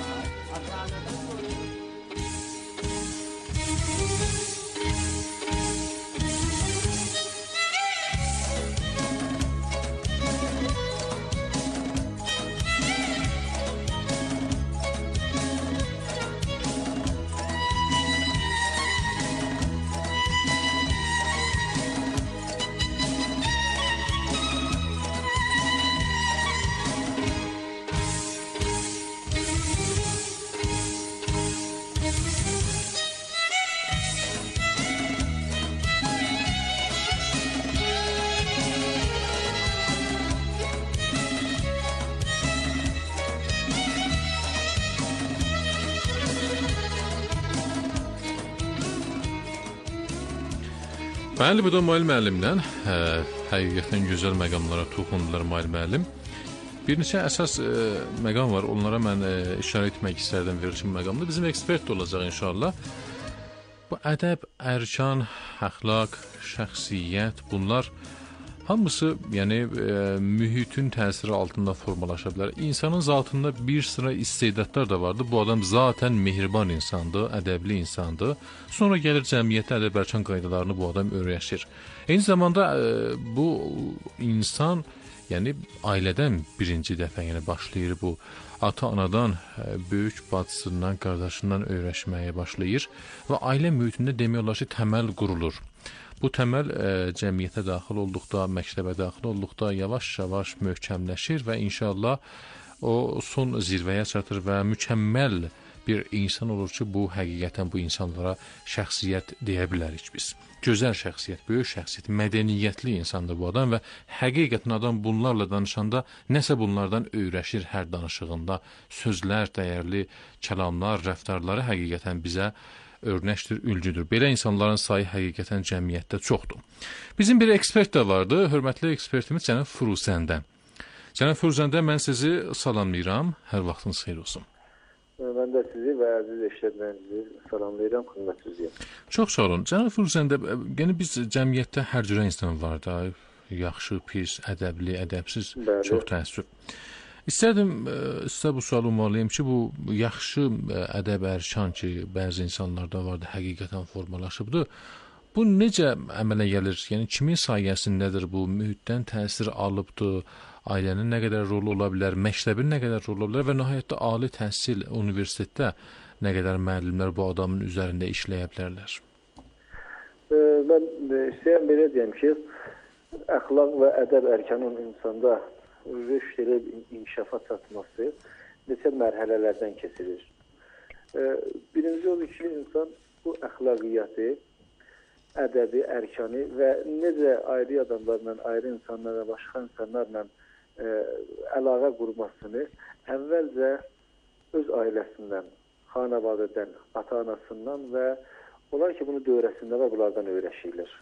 Bəli, bu da Mail müəllimdən hə, həqiqətən gözəl məqamlara toxundular Mail müəllim. Bir neçə əsas e, məqam var, onlara mən e, işarə etmək istərdim verilişin məqamında. Bizim ekspert də olacaq inşallah. Bu ədəb, ərkan, əxlaq, şəxsiyyət, bunlar hamısı yəni e, mühitin təsiri altında formalaşa bilər. İnsanın zatında bir sıra istedadlar da vardır. Bu adam zaten mehriban insandır, ədəbli insandır. Sonra gəlir cəmiyyətdə ədəb ərkan qaydalarını bu adam öyrəşir. Eyni zamanda e, bu insan yəni ailədən birinci dəfə yəni başlayır bu ata-anadan, böyük bacısından, qardaşından öyrəşməyə başlayır və ailə mühitində demək olar ki, təməl qurulur. Bu təməl ə, cəmiyyətə daxil olduqda, məktəbə daxil olduqda yavaş-yavaş möhkəmləşir və inşallah o son zirvəyə çatır və mükəmməl bir insan olur ki, bu həqiqətən bu insanlara şəxsiyyət deyə bilərik biz. Gözəl şəxsiyyət, böyük şəxsiyyət, mədəniyyətli insandır bu adam və həqiqətən adam bunlarla danışanda nəsə bunlardan öyrəşir hər danışığında. Sözlər, dəyərli kəlamlar, rəftarları həqiqətən bizə örnəkdir, ülcüdür. Belə insanların sayı həqiqətən cəmiyyətdə çoxdur. Bizim bir ekspert də vardı, hörmətli ekspertimiz cənab Firuzəndə. Cənab Firuzəndə, mən sizi salamlayıram, hər vaxtınız xeyir olsun. Mən də sizi və əziz eşitməyinizi salamlayıram, xidmətinizdəyəm. Çox sağ olun. Cənab Firuzəndə, yəni biz cəmiyyətdə hər cürə insan var da, yaxşı, pis, ədəbli, ədəbsiz, Bəli. Çox təəssüf. İstərdim sizə bu sualı ünvanlayım ki, bu yaxşı ədəb ərkan ki, bəzi insanlarda vardı, həqiqətən formalaşıbdır. Bu necə əmələ gəlir? Yəni kimin sayəsindədir bu? Mühitdən təsir alıbdır? Ailənin nə qədər rolu ola bilər, məktəbin nə qədər rolu ola bilər və nəhayətdə ali təhsil universitetdə nə qədər müəllimlər bu adamın üzərində işləyə bilərlər? E, mən istəyəm belə deyəm ki, əxlaq və ədəb ərkanın insanda rüşd edib inkişafa çatması neçə mərhələlərdən keçirir. E, birinci odur ki, insan bu əxlaqiyyatı, ədəbi, ərkanı və necə ayrı adamlarla, ayrı insanlarla, başqa insanlarla ə, əlaqə qurmasını əvvəlcə öz ailəsindən, xanavadədən, ata-anasından və onlar ki, bunu dövrəsində və bunlardan öyrəşirlər.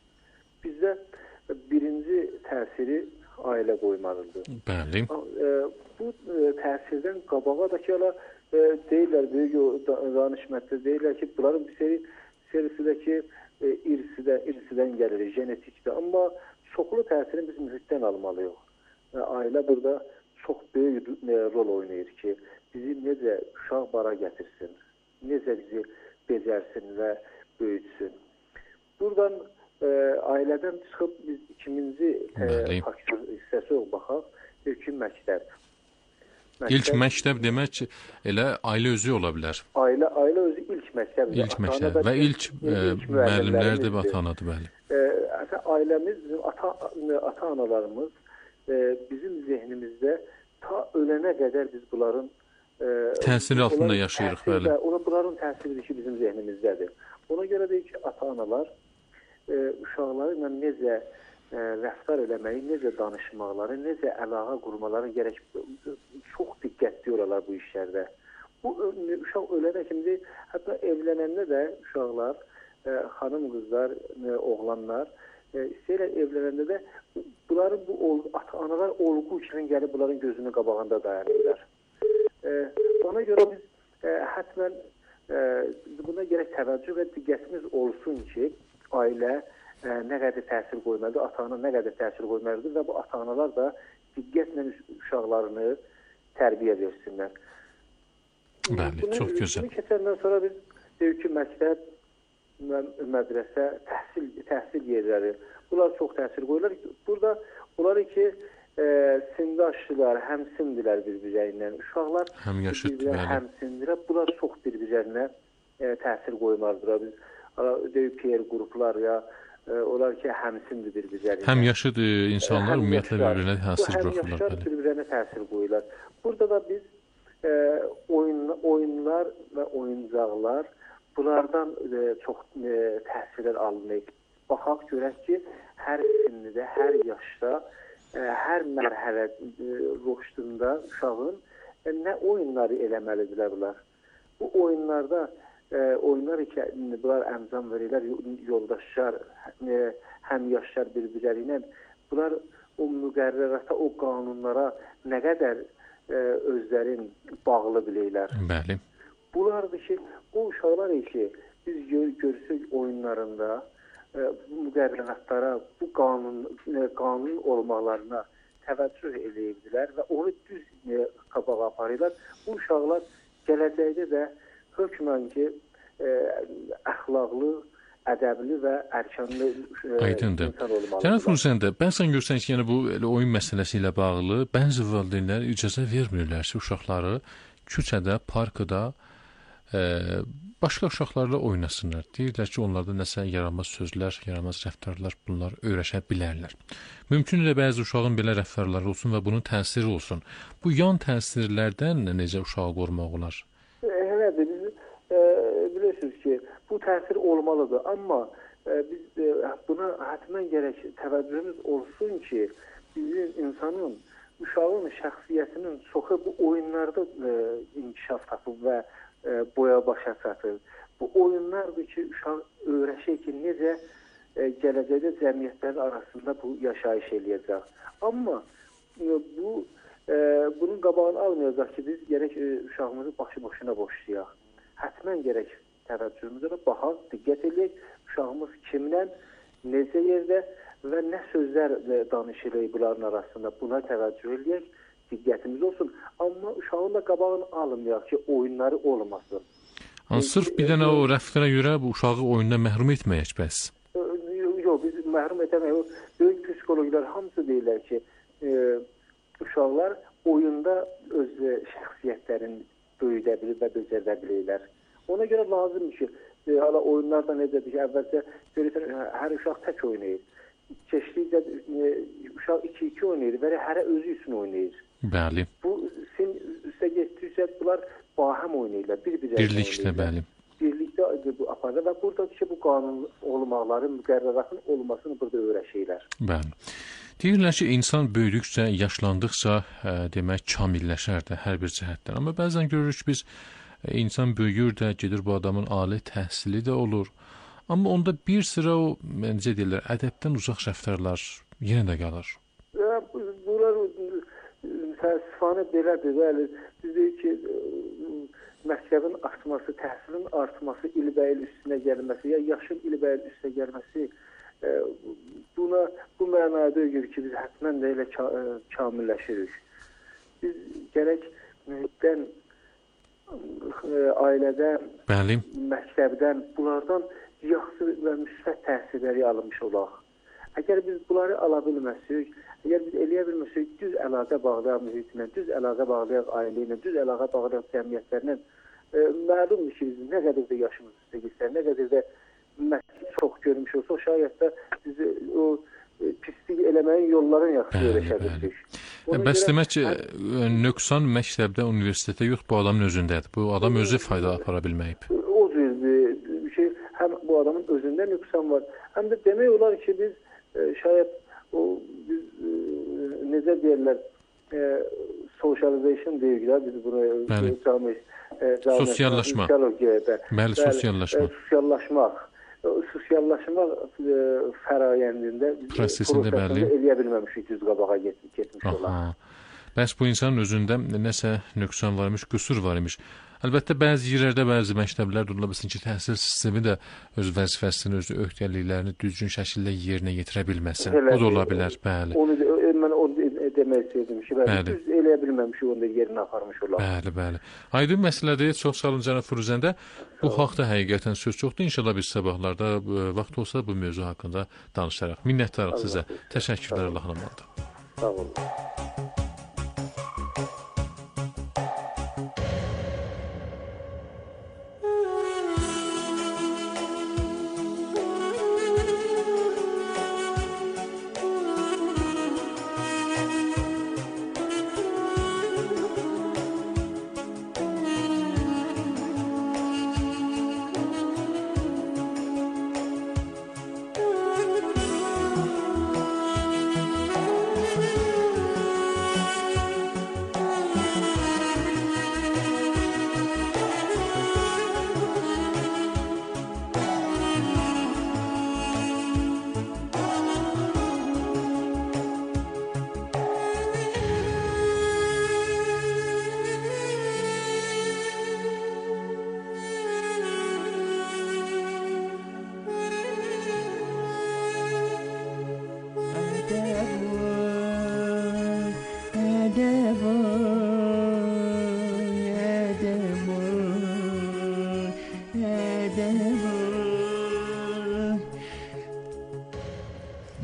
Bizdə birinci təsiri ailə qoymalıdır. Bəli. Ə, bu ə, təsirdən qabağa da ki, ala, ə, deyirlər, böyük danışmətdə deyirlər ki, bunların bir seri, serisidəki E, irsidə, irsidən gəlir, genetikdə. Amma çoxlu təsirini biz mühitdən almalıyıq. E, ailə burada çox böyük e, rol oynayır ki, bizi necə uşaq bara gətirsin, necə bizi becərsin və böyütsün. Buradan e, ailədən çıxıb biz ikinci e, faktor hissəsi baxaq, ilk məktəb. Məktəb, ilk məktəb demək ki, elə ailə özü ola bilər. Ailə, ailə özü ilk məktəbdir. İlk məktəb və ilk, ilk müəllimlərdir və ata-anadır, bəli. E, ailəmiz, bizim ata-analarımız e, bizim zehnimizdə ta ölənə qədər biz bunların e, təsiri altında yaşayırıq, bəli. Ona bunların təsiridir ki, bizim zehnimizdədir. Ona görə deyək ki, ata-analar e, uşaqları ilə necə Ə, rəftar eləməyi, necə danışmaqları, necə əlaqə qurmaları gərək çox diqqətli olalar bu işlərdə. Bu uşaq ölənə kimi, hətta evlənəndə də uşaqlar, ə, xanım qızlar, ə, oğlanlar ə, istəyirlər evlənəndə də bunların bu ata-analar olğu üçün gəlib bunların gözünün qabağında dayanırlar. Ə, ona görə biz ə, hətmən ə, buna gərək təvəccüh və diqqətimiz olsun ki, ailə Ə, nə qədər təsir qoymalıdır, ata-ana nə qədər təsir qoymalıdır və bu ata-analar da diqqətlə uşaqlarını tərbiyə versinlər. Bəli, bunu, çox gözəl. Bunu keçəndən sonra biz deyik ki, məktəb, mədrəsə, təhsil, təhsil yerləri, bunlar çox təsir qoyurlar. Burada bunlar ki, ə, sindaşdılar, həmsindilər bir-birlərindən. Uşaqlar həm yaşıddır, həmsindilər. Bunlar çox bir-birlərinə ə, təsir qoymalıdır. Biz deyik peer qruplar ya olar ki, həmsindir bir-birlərinə. Həm yaşıd insanlar ümumiyyətlə bir-birinə təsir buraxırlar. Həm yaşlar bir-birinə təsir qoyurlar. Burada da biz e, oyun, oyunlar və oyuncaqlar bunlardan e, çox e, təsirlər alınır. Baxaq görək ki, hər sinnidə, hər yaşda, e, hər mərhələ e, roşdunda uşağın e, nə oyunları eləməlidirlər bunlar. Bu oyunlarda e, oyunlar ikən bunlar əmzam verirlər, yoldaşlar, e, həm yaşlar bir-birləri ilə. Bunlar o müqərrərata, o qanunlara nə qədər e, özlərin bağlı bilirlər. Bəli. Bunlardır ki, o uşaqlar ki, biz gör, görsək oyunlarında e, bu müqərrəratlara, bu qanun, e, qanun olmalarına təvəccüh eləyibdilər və onu düz e, qabağa aparırlar. Bu uşaqlar gələcəkdə də hökmən ki, e, əxlaqlı, ədəbli və ərkanlı e, insan olmalıdır. Cənab Firuzəndə, bəzən görsən ki, yəni bu elə oyun məsələsi ilə bağlı bəzi valideynlər icazə vermirlər ki, uşaqları küçədə, parkda e, başqa uşaqlarla oynasınlar. Deyirlər ki, onlarda nəsə yaramaz sözlər, yaramaz rəftarlar bunlar öyrəşə bilərlər. Mümkün də bəzi uşağın belə rəftarları olsun və bunun təsiri olsun. Bu yan təsirlərdən necə uşağı qorumaq olar? Elədir, biz e, bilirsiniz ki, bu təsir olmalıdır. Amma e, biz e, buna hətmən gərək təvəccühümüz olsun ki, bizim insanın, uşağın şəxsiyyətinin çoxu bu oyunlarda e, inkişaf tapıb və e, boya başa çatır. Bu oyunlardır ki, uşaq öyrəşir ki, necə e, gələcəkdə cəmiyyətlərin arasında bu yaşayış eləyəcək. Amma e, bu e, bunun qabağını almayacaq ki, biz gərək e, uşağımızı başı boşuna boşlayaq. Hətmən gərək təvəccühümüzə baxaq, diqqət eləyək, uşağımız kimlə, necə yerdə və nə sözlər danışırıq bunların arasında, buna təvəccüh eləyək, diqqətimiz olsun. Amma uşağın da qabağını almayaq ki, oyunları olmasın. Hani sırf bir dənə o rəftara görə bu uşağı oyundan məhrum etməyək bəs? Yox, biz məhrum etməyək. Böyük psixologlar hamısı deyirlər ki, e, uşaqlar oyunda öz şəxsiyyətlərini böyüdə bilir və becərdə bilirlər. Ona görə lazımdır ki, e, hala oyunlarda necədir ki, əvvəlcə görürsən, hər uşaq tək oynayır. Keçdikcə e, uşaq iki iki oynayır və hərə özü üçün oynayır. Bəli. Bu sin üstə getdikcə bunlar bahəm oynayırlar, bir-birlərinə birlikdə, bəli. Birlikdə bu aparır və burada ki, bu qanun olmaqları, müqərrəratın olmasını burada öyrəşirlər. Bəli. Deyirlər ki, insan böyüdükcə, yaşlandıqca ə, demək kamilləşər də hər bir cəhətdən. Amma bəzən görürük biz ə, insan böyüyür də, gedir bu adamın ali təhsili də olur. Amma onda bir sıra o, necə deyirlər, ədəbdən uzaq rəftarlar yenə də qalır. Ya, bunlar təəssüfanə belədir. Bəli, biz deyik ki, məktəbin artması, təhsilin artması, ilbəil üstünə gəlməsi, ya yaşın ilbəil üstünə gəlməsi e, buna bu mənada deyir ki, biz hətmən də elə kamilləşirik. Biz gərək mühitdən, e, ailədən, Bəli. məktəbdən, bunlardan yaxşı və müsbət təsirləri alınmış olaq. Əgər biz bunları ala bilməsək, əgər biz eləyə bilməsək, düz əlaqə bağlayaq mühitlə, düz əlaqə bağlayaq ailə ilə, düz əlaqə bağlayaq cəmiyyətlərlə, e, məlumdur ki, biz nə qədər də yaşımız üstə gitsə, nə qədər də məktəb çox görmüş olsa, şayət də biz o e, pislik eləməyin yollarını yaxşı öyrəşə bildik. Bəs demək ki, nöqsan məktəbdə, universitetdə yox, bu adamın özündədir. Bu adam özü fayda apara bilməyib. O cüzdür bir şey, həm bu adamın özündə nöqsan var, həm də demək olar ki, biz e, şayət o biz e, necə deyirlər, e, socialization deyirlər, biz bunu cami, e, cami, sosiallaşma. Bəli, sosiallaşma. E, sosiallaşmaq. Sosiallaşmaq e, fərayəndində prosesində bəli eləyə bilməmişik, düz qabağa get, getmiş olan. Bəs bu insanın özündə nəsə nöqsan var imiş, qüsur var imiş. Əlbəttə bəzi yerlərdə, bəzi məktəblər ola bilsin ki, təhsil sistemi də öz vəzifəsini, öz öhdəliklərini düzgün şəkildə yerinə yetirə bilməsin. O da ola bilər, bəli. Onu mən onu demək istəyirdim ki, bəli, düz eləyə bilməmişik, onu da yerinə aparmış olar. Bəli, bəli. Aydın məsələdir. Çox sağ olun cənab Firuzəndə. Bu haqda həqiqətən söz çoxdur. İnşallah biz sabahlarda vaxt olsa bu mövzu haqqında danışarıq. Minnətdarıq sizə. Təşəkkürlər, Allahın amanında. Sağ olun.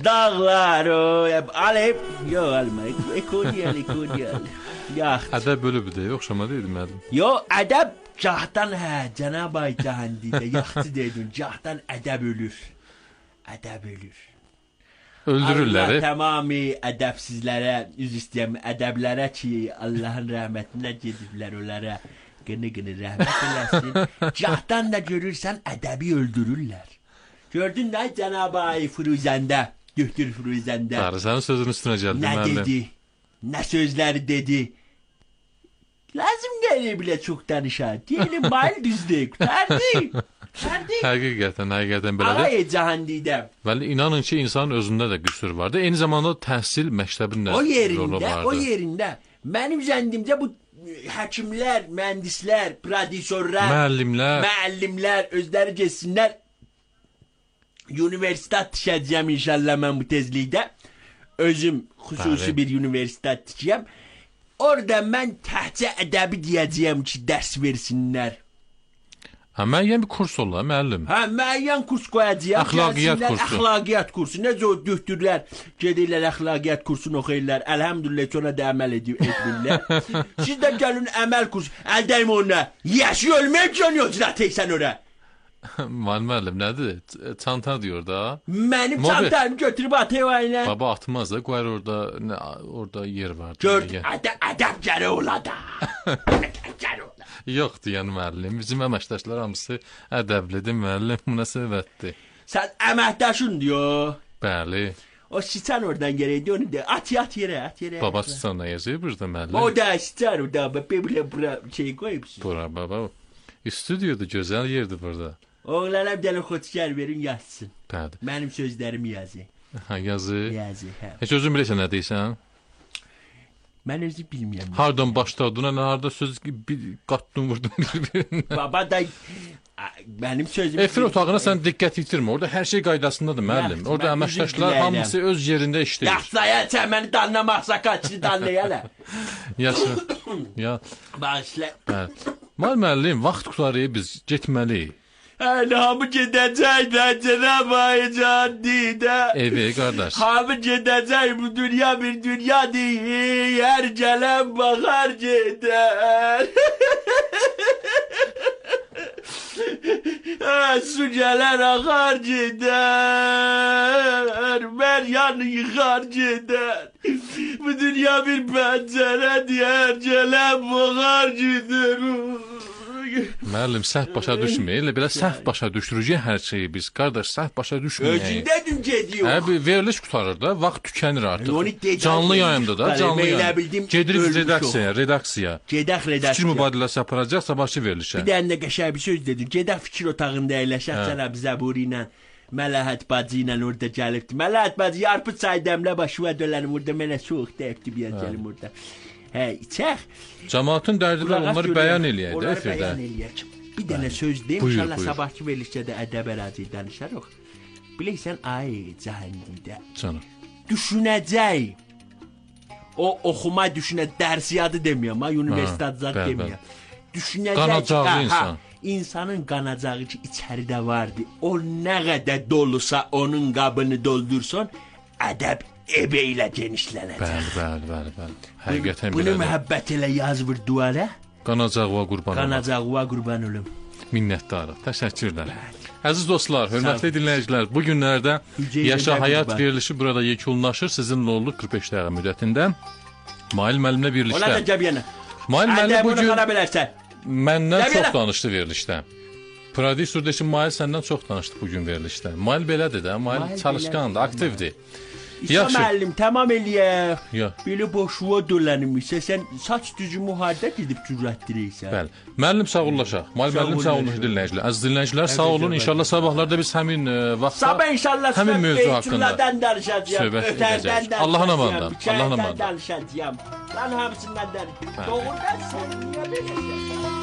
Dağlar o. Alep. Yo alma. Ekonyal, ekonyal. Yaxt. Ədəb bölübü də oxşama deyildi müəllim. Yo, ədəb cahdan hə, Cənab Ay Cahandidə yaxşı dedin. Cahdan ədəb ölür. Ədəb ölür. Öldürürlər. Allah tamamı ədəbsizlərə, üz istəyəm, ədəblərə ki, Allahın rəhmətinə gediblər onlara. Qını-qını rəhmət eləsin. Cahdan da görürsən ədəbi öldürürlər. Gördün nə Cənab Ay Firuzəndə, Dühtür Firuzəndə. Qarı, sənin sözün üstünə gəldi Nə müəllim. dedi? Nə sözləri dedi? Lazım gəlir bilə çox danışa. Diyelim mal düzdür. Qurtardı. Qurtardı. Həqiqətən, həqiqətən belədir. Ay Cahandidə. Bəli, inanın ki, insanın özündə də qüsur vardı. Eyni zamanda təhsil məktəbinin də O rolu yerində, vardı. o yerində. Mənim zəndimcə bu həkimlər, mühəndislər, prodüserlər, Müəllimlər. müəllimlər özləri getsinlər. Universitet tikəcəm inşallah mən bu tezlikdə. Özüm xüsusi Bəli. bir universitet tikəcəm. Orada mən təhcə ədəbi deyəcəyəm ki, dərs versinlər. Hə, müəyyən bir kurs olar, müəllim. Hə, müəyyən kurs qoyacağam. Əxlaqiyyat Gəlsinlər, kursu. Əxlaqiyyat kursu. Necə o dühtürlər, gedirlər əxlaqiyyat kursunu oxuyurlar. Əlhəmdülillah ki, ona da əməl edir, etmirlər. Siz də gəlin əməl kursu. Əldəyim ona. Yaşı ölmək üçün yoxsa təksən ora. Müəllim, müəllim, nədir? Ç- Çanta diyor da. Mənim Mobil. çantamı götürüb atıyor ayına. Baba atmaz da, qoyar orada, nə, orada yer var. Gördün, ədəb, ədəb gərək ola da. Ədəb gərək ola. Yox deyən müəllim. Bizim əməkdaşlar hamısı ədəblidir, müəllim. Münasibətdir. Sən əməkdaşın diyor. Bəli. O siçan oradan gələydi onu de. At yat yerə, at yerə. Baba sıçanla yazıyor burada müəllim. O da siçan o da. Belə bura şey qoyubsun. Bura baba. Stüdyoda gözəl yerdir burada. Oğlana bir dənə xotkar verin yazsın. Bəli. Mənim sözlərimi yazı. Ha, yazı. Yazı, hə. Heç özün bilirsən nə deyirsən? Mən özü bilmirəm. Hardan başladın, nə harda söz bir qatdın vurdun bir-birinə. Baba da mənim sözüm. Efir otağına sən diqqət yitirmə. Orada hər şey qaydasındadır müəllim. Yaxşı, Orada mən əməkdaşlar üzr diləyirəm. hamısı öz yerində işləyir. Yaxşaya sən məni danlamaq sakaçını danlayala. Yaxşı. Ya, Bağışla. bəli. Mal müəllim, vaxt qurtarıb biz getməliyik. Hələ hamı gedəcək də Cənab Ay Cahandidə. Evi qardaş. Hamı gedəcək bu dünya bir dünya deyil. Hər gələn baxar gedər. Ha, su gələr axar gedər. Mən yanı yıxar gedər. Bu dünya bir pəncərədir. Hər gələn baxar gedər. Müəllim, səhv başa düşmə. Elə belə səhv başa düşürük hər şeyi biz. Qardaş, səhv başa düşməyək. Özündə dün gediyor. Hə, bir veriliş qutarır da, vaxt tükənir artıq. Onu deyəcəm, Canlı yayımda da, veriliş canlı qutarır. Elə yayım. bildim, Gedirik ölmüş redaksiyaya, redaksiya. Gedək Fikir redaksiya. mübadiləsi aparacaq, sabahçı verilişə. Bir dənə də qəşəng bir söz dedin. Gedək fikir otağında əyləşək Cənab Zəburi ilə. Məlahət bacı ilə orada gəlibdi. Məlahət bacı yarpı çay dəmlə başıma dölənim orada. Mənə soğuk dəyibdi bir yer gəlim orada. Hə, içək. Cəmaatın dərdi var, onları bəyan eləyək də Onları efirdə. bəyan eləyək. Bir dənə söz deyim. Buyur, İnşallah buyur. sabahki verilişdə də ədəb ərazi danışarıq. Bilirsən, ay Cahandidə. Canım. Düşünəcək. O oxuma düşünə dərsiyadı deməyəm, ha, universitet zad bəli, deməyəm. Düşünəcək. Qanacağı ha, insan. Ha, insanın qanacağı ki, içəridə vardı. O nə qədər dolusa onun qabını doldursun, ədəb ebe ilə genişlənəcək. Bəli, bəli, bəli, bəli. Həqiqətən Bunu belədir. məhəbbət elə yazvır duvara. Qanacaqva qurban olaq. Qanacaqva qurban olum. Minnətdarıq. Təşəkkürlər. Əziz dostlar, hörmətli dinləyicilər, bu günlərdə Yüce Yaşa Yüce Həyat qurban. verilişi burada yekunlaşır. Sizinlə olur qırx beş dəqiqə müddətində. Mail müəllimlə Ola da birlikdə. gəb yana. Mail müəllim Ədəb bu bunu gün xarab elərsən. məndən Gəb çox yana. danışdı verilişdə. Prodüserdə ki, Mail səndən çox danışdı bu gün verilişdə. Mail belədir də, Mail Mail çalışqandır, belədir. aktivdir. İsa Yaxşı. müəllim, tamam eləyək. Yox. Belə boşluğa dolanmışsa, sən saç düzümü harda gedib cürətdirəysən? Bəli. Müəllim sağollaşaq. Mail Sağ müəllim olun, sağ olun Necmi. dinləyicilər. Əziz dinləyicilər sağ olun. Əziz İnşallah sabahlarda biz həmin e, vaxtda Sabah inşallah həmin sizə mövzu haqqında Beytüllahdan danışacağam. söhbət Ötərdən edəcəyik. danışacağım. Allahın amanında, Hikayədən Allahın amanında. danışacağım. Lan hamısından danışacağım. Doğrudan sən niyə beləsən?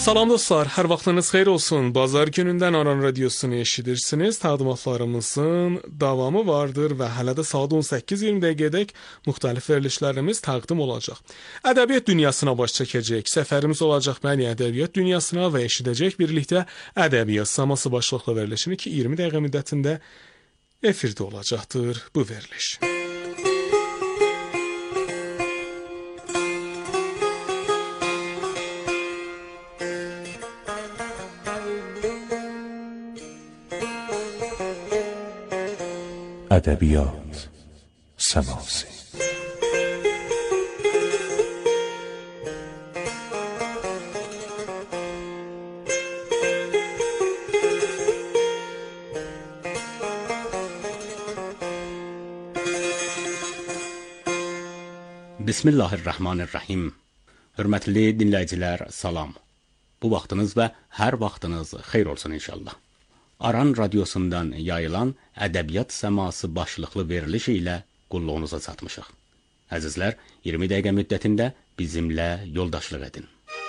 Salam dostlar, hər vaxtınız xeyir olsun. Bazar günündən Aran Radiosunu eşidirsiniz. Təqdimatlarımızın davamı vardır və hələ də saat on səkkiz iyirmi dəqiqədək müxtəlif verilişlərimiz təqdim olacaq. Ədəbiyyat dünyasına baş çəkəcək. Səfərimiz olacaq Məni ədəbiyyat dünyasına və eşidəcək birlikdə Ədəbiyyat Saması başlıqlı verilişini ki iyirmi dəqiqə müddətində efirdə olacaqdır bu veriliş. Ədəbiyyat Səması. Bismillahirrahmanirrahim. Hörmətli dinləyicilər, salam. Bu vaxtınız və hər vaxtınız xeyir olsun inşallah. Aran radiosundan yayılan Ədəbiyyat Səması başlıqlı veriliş ilə qulluğunuza çatmışıq. Əzizlər, iyirmi dəqiqə müddətində bizimlə yoldaşlıq edin.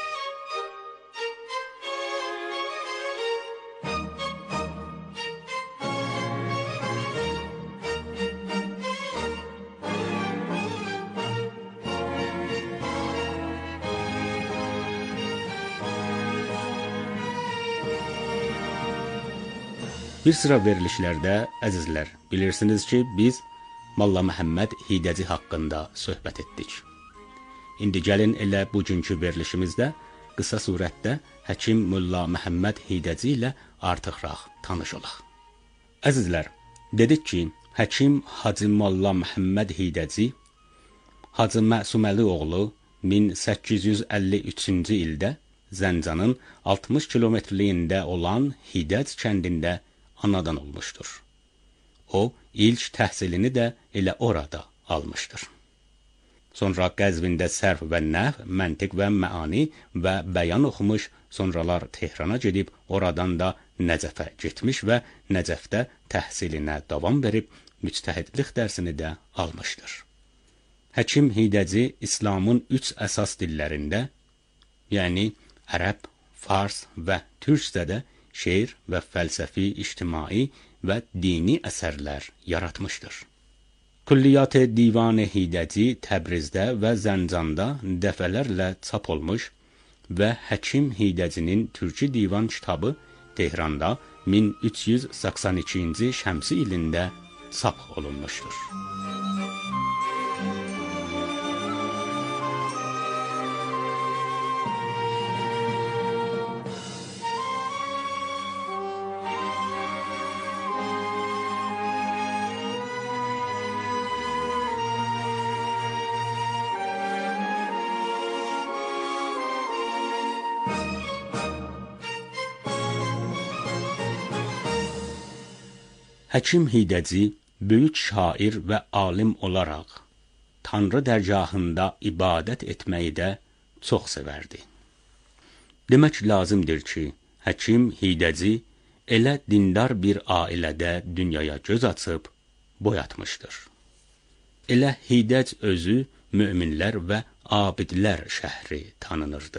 Bir sıra verilişlərdə, əzizlər, bilirsiniz ki, biz Molla Məhəmməd Hidəci haqqında söhbət etdik. İndi gəlin elə bugünkü verilişimizdə qısa surətdə Həkim Molla Məhəmməd Hidəci ilə artıqraq tanış olaq. Əzizlər, dedik ki, Həkim Hacı Molla Məhəmməd Hidəci Hacı Məsuməli oğlu min səkkiz yüz əlli üçüncü ildə Zəncanın altmış kilometrliyində olan Hidəc kəndində anadan olmuşdur. O, ilk təhsilini də elə orada almışdır. Sonra Qəzvində sərf və nəhv, məntiq və məani və bəyan oxumuş, sonralar Tehrana gedib, oradan da Nəcəfə getmiş və Nəcəfdə təhsilinə davam verib, müctəhidlik dərsini də almışdır. Həkim Hidəci İslamın üç əsas dillərində, yəni ərəb, fars və türkcədə şeir və fəlsəfi, ictimai və dini əsərlər yaratmışdır. Külliyat-ı Divan-ı Hidəci Təbrizdə və Zəncanda dəfələrlə çap olmuş və Həkim Hidəcinin Türkü Divan kitabı Tehranda min üç yüz səksən ikinci şəmsi ilində çap olunmuşdur. Həkim Hidəci böyük şair və alim olaraq Tanrı dərgahında ibadət etməyi də çox sevərdi. Demək lazımdır ki, Həkim Hidəci elə dindar bir ailədə dünyaya göz açıb boyatmışdır. Elə Hidəc özü möminlər və abidlər şəhri tanınırdı.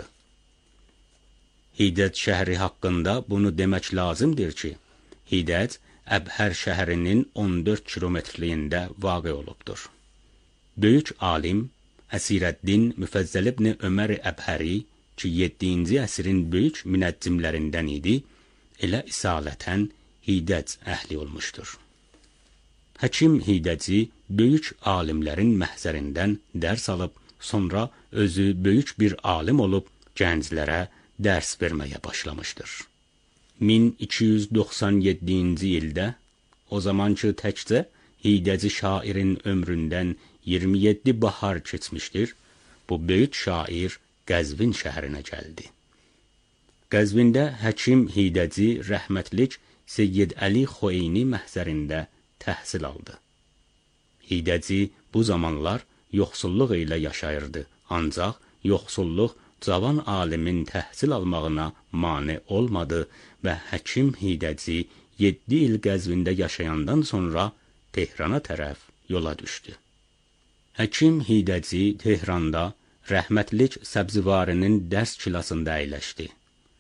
Hidəc şəhri haqqında bunu demək lazımdır ki, Hidəc Əbhər şəhərinin on dörd kilometrliyində vaqe olubdur. Böyük alim Əsirəddin Müfəzzəl ibn Ömər Əbhəri ki, yeddinci əsrin böyük münəccimlərindən idi, elə isalətən Hidəc əhli olmuşdur. Həkim Hidəci böyük alimlərin məhzərindən dərs alıb, sonra özü böyük bir alim olub gənclərə dərs verməyə başlamışdır. min iki yüz doxsan yeddinci ildə, o zamankı təkcə Hidəci şairin ömründən iyirmi yeddi bahar keçmişdir, bu böyük şair Qəzvin şəhərinə gəldi. Qəzvində Həkim Hidəci rəhmətlik Seyyid Əli Xoyni məhzərində təhsil aldı. Hidəci bu zamanlar yoxsulluq ilə yaşayırdı, ancaq yoxsulluq cavan alimin təhsil almağına mane olmadı və Həkim Hidəci yeddi il Qəzvində yaşayandan sonra Tehrana tərəf yola düşdü. Həkim Hidəci Tehranda rəhmətlik Səbzivarinin dərs kilasında əyləşdi.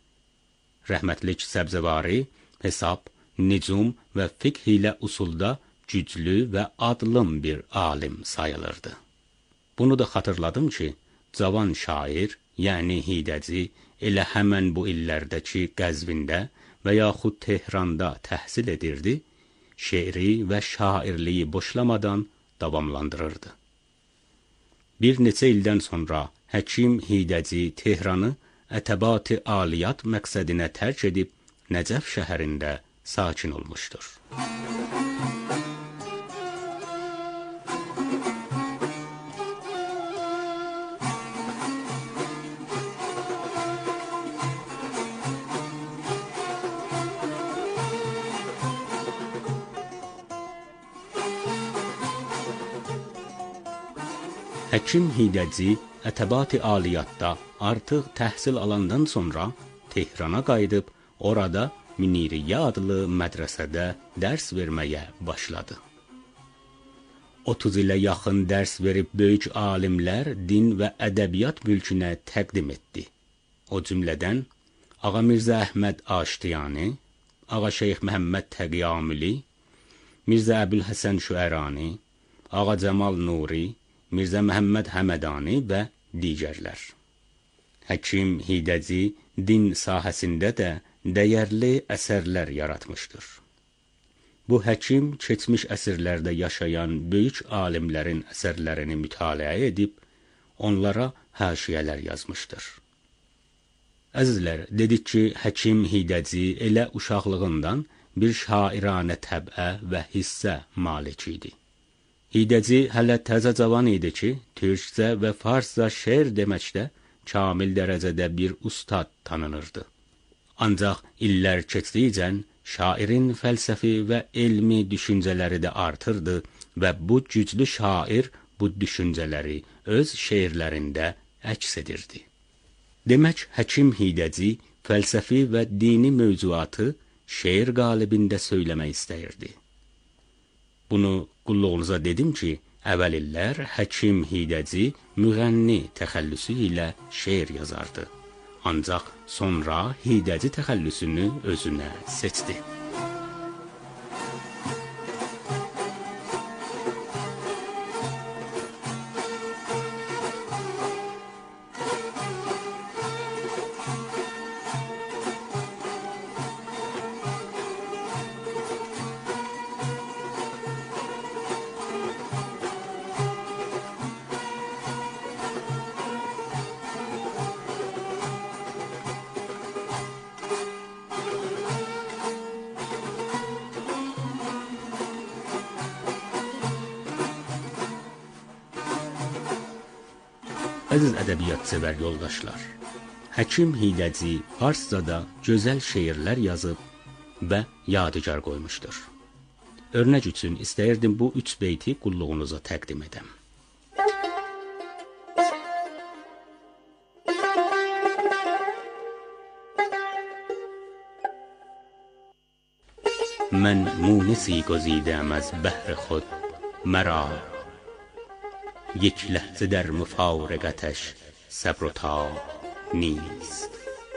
rəhmətlik Səbzəvari hesab, nicum və fiqh ilə usulda güclü və adlım bir alim sayılırdı. Bunu da xatırladım ki, cavan şair, yəni Hidəci, elə həmən bu illərdəki Qəzvində və yaxud Tehranda təhsil edirdi, şeiri və şairliyi boşlamadan davamlandırırdı. Bir neçə ildən sonra Həkim Hidəci Tehranı ətəbat-ı aliyat məqsədinə tərk edib Nəcəf şəhərində sakin olmuşdur. Həkim Hidəci ətəbat-ı aliyatda artıq təhsil alandan sonra Tehrana qayıdıb orada Müniriyyə adlı mədrəsədə dərs verməyə başladı. otuz ilə yaxın dərs verib böyük alimlər din və ədəbiyyat mülkünə təqdim etdi. O cümlədən Ağa Mirzə Əhməd Aştiyani, Ağa Şeyx Məhəmməd Təqiyamili, Mirzə Əbülhəsən Şüərani, Ağa Cəmal Nuri, Mirzə Məhəmməd Həmədani və digərlər. Həkim Hidəci din sahəsində də dəyərli əsərlər yaratmışdır. Bu həkim keçmiş əsrlərdə yaşayan böyük alimlərin əsərlərini mütaliə edib, onlara həşiyələr yazmışdır. Əzizlər, dedik ki, Həkim Hidəci elə uşaqlığından bir şairanə təbə və hissə malik idi. Hidəci hələ təzə cavan idi ki, türkcə və farsca şeir deməkdə kamil dərəcədə bir ustad tanınırdı. Ancaq illər keçdikcə şairin fəlsəfi və elmi düşüncələri də artırdı və bu güclü şair bu düşüncələri öz şeirlərində əks edirdi. Demək, Həkim Hidəci fəlsəfi və dini mövzuatı şeir qalibində söyləmək istəyirdi. Bunu qulluğunuza dedim ki, əvvəl illər Həkim Hidəci müğənni təxəllüsü ilə şeir yazardı. Ancaq sonra Hidəci təxəllüsünü özünə seçdi. Əziz ədəbiyyat sevər yoldaşlar, Həkim Hidəci farscada gözəl şeirlər yazıb və yadigar qoymuşdur. Örnək üçün istəyirdim bu üç beyti qulluğunuza təqdim edəm. من مونسی گزیدم از بهر خود مرا یک لحظه در مفارقتش صبر و تاب نیست.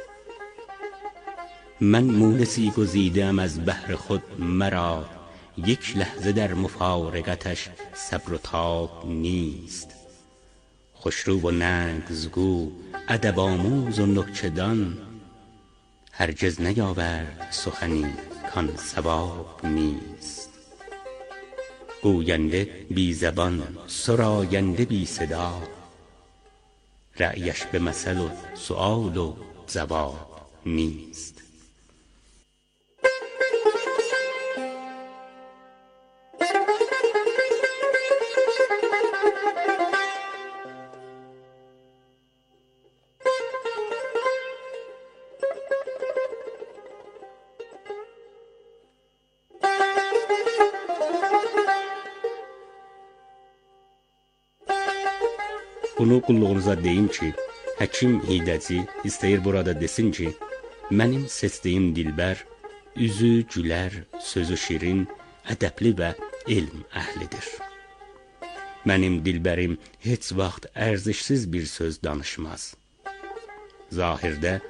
من مونسی گزیدم از بهر خود مرا یک لحظه در مفارقتش صبر و تاب نیست. خوشرو و نغزگو ادب آموز و نکته‌دان هرگز نیاورد سخنی کان صواب نیست. گوینده بی زبان سراینده بی صدا رأیش به مثل و سؤال و جواب نیست. Bunu qulluğunuza deyim ki, Həkim Hidəci istəyir burada desin ki, mənim seçdiyim dilbər üzü gülər, sözü şirin, ədəbli və elm əhlidir. Mənim dilbərim heç vaxt ərzişsiz bir söz danışmaz. Zahirdə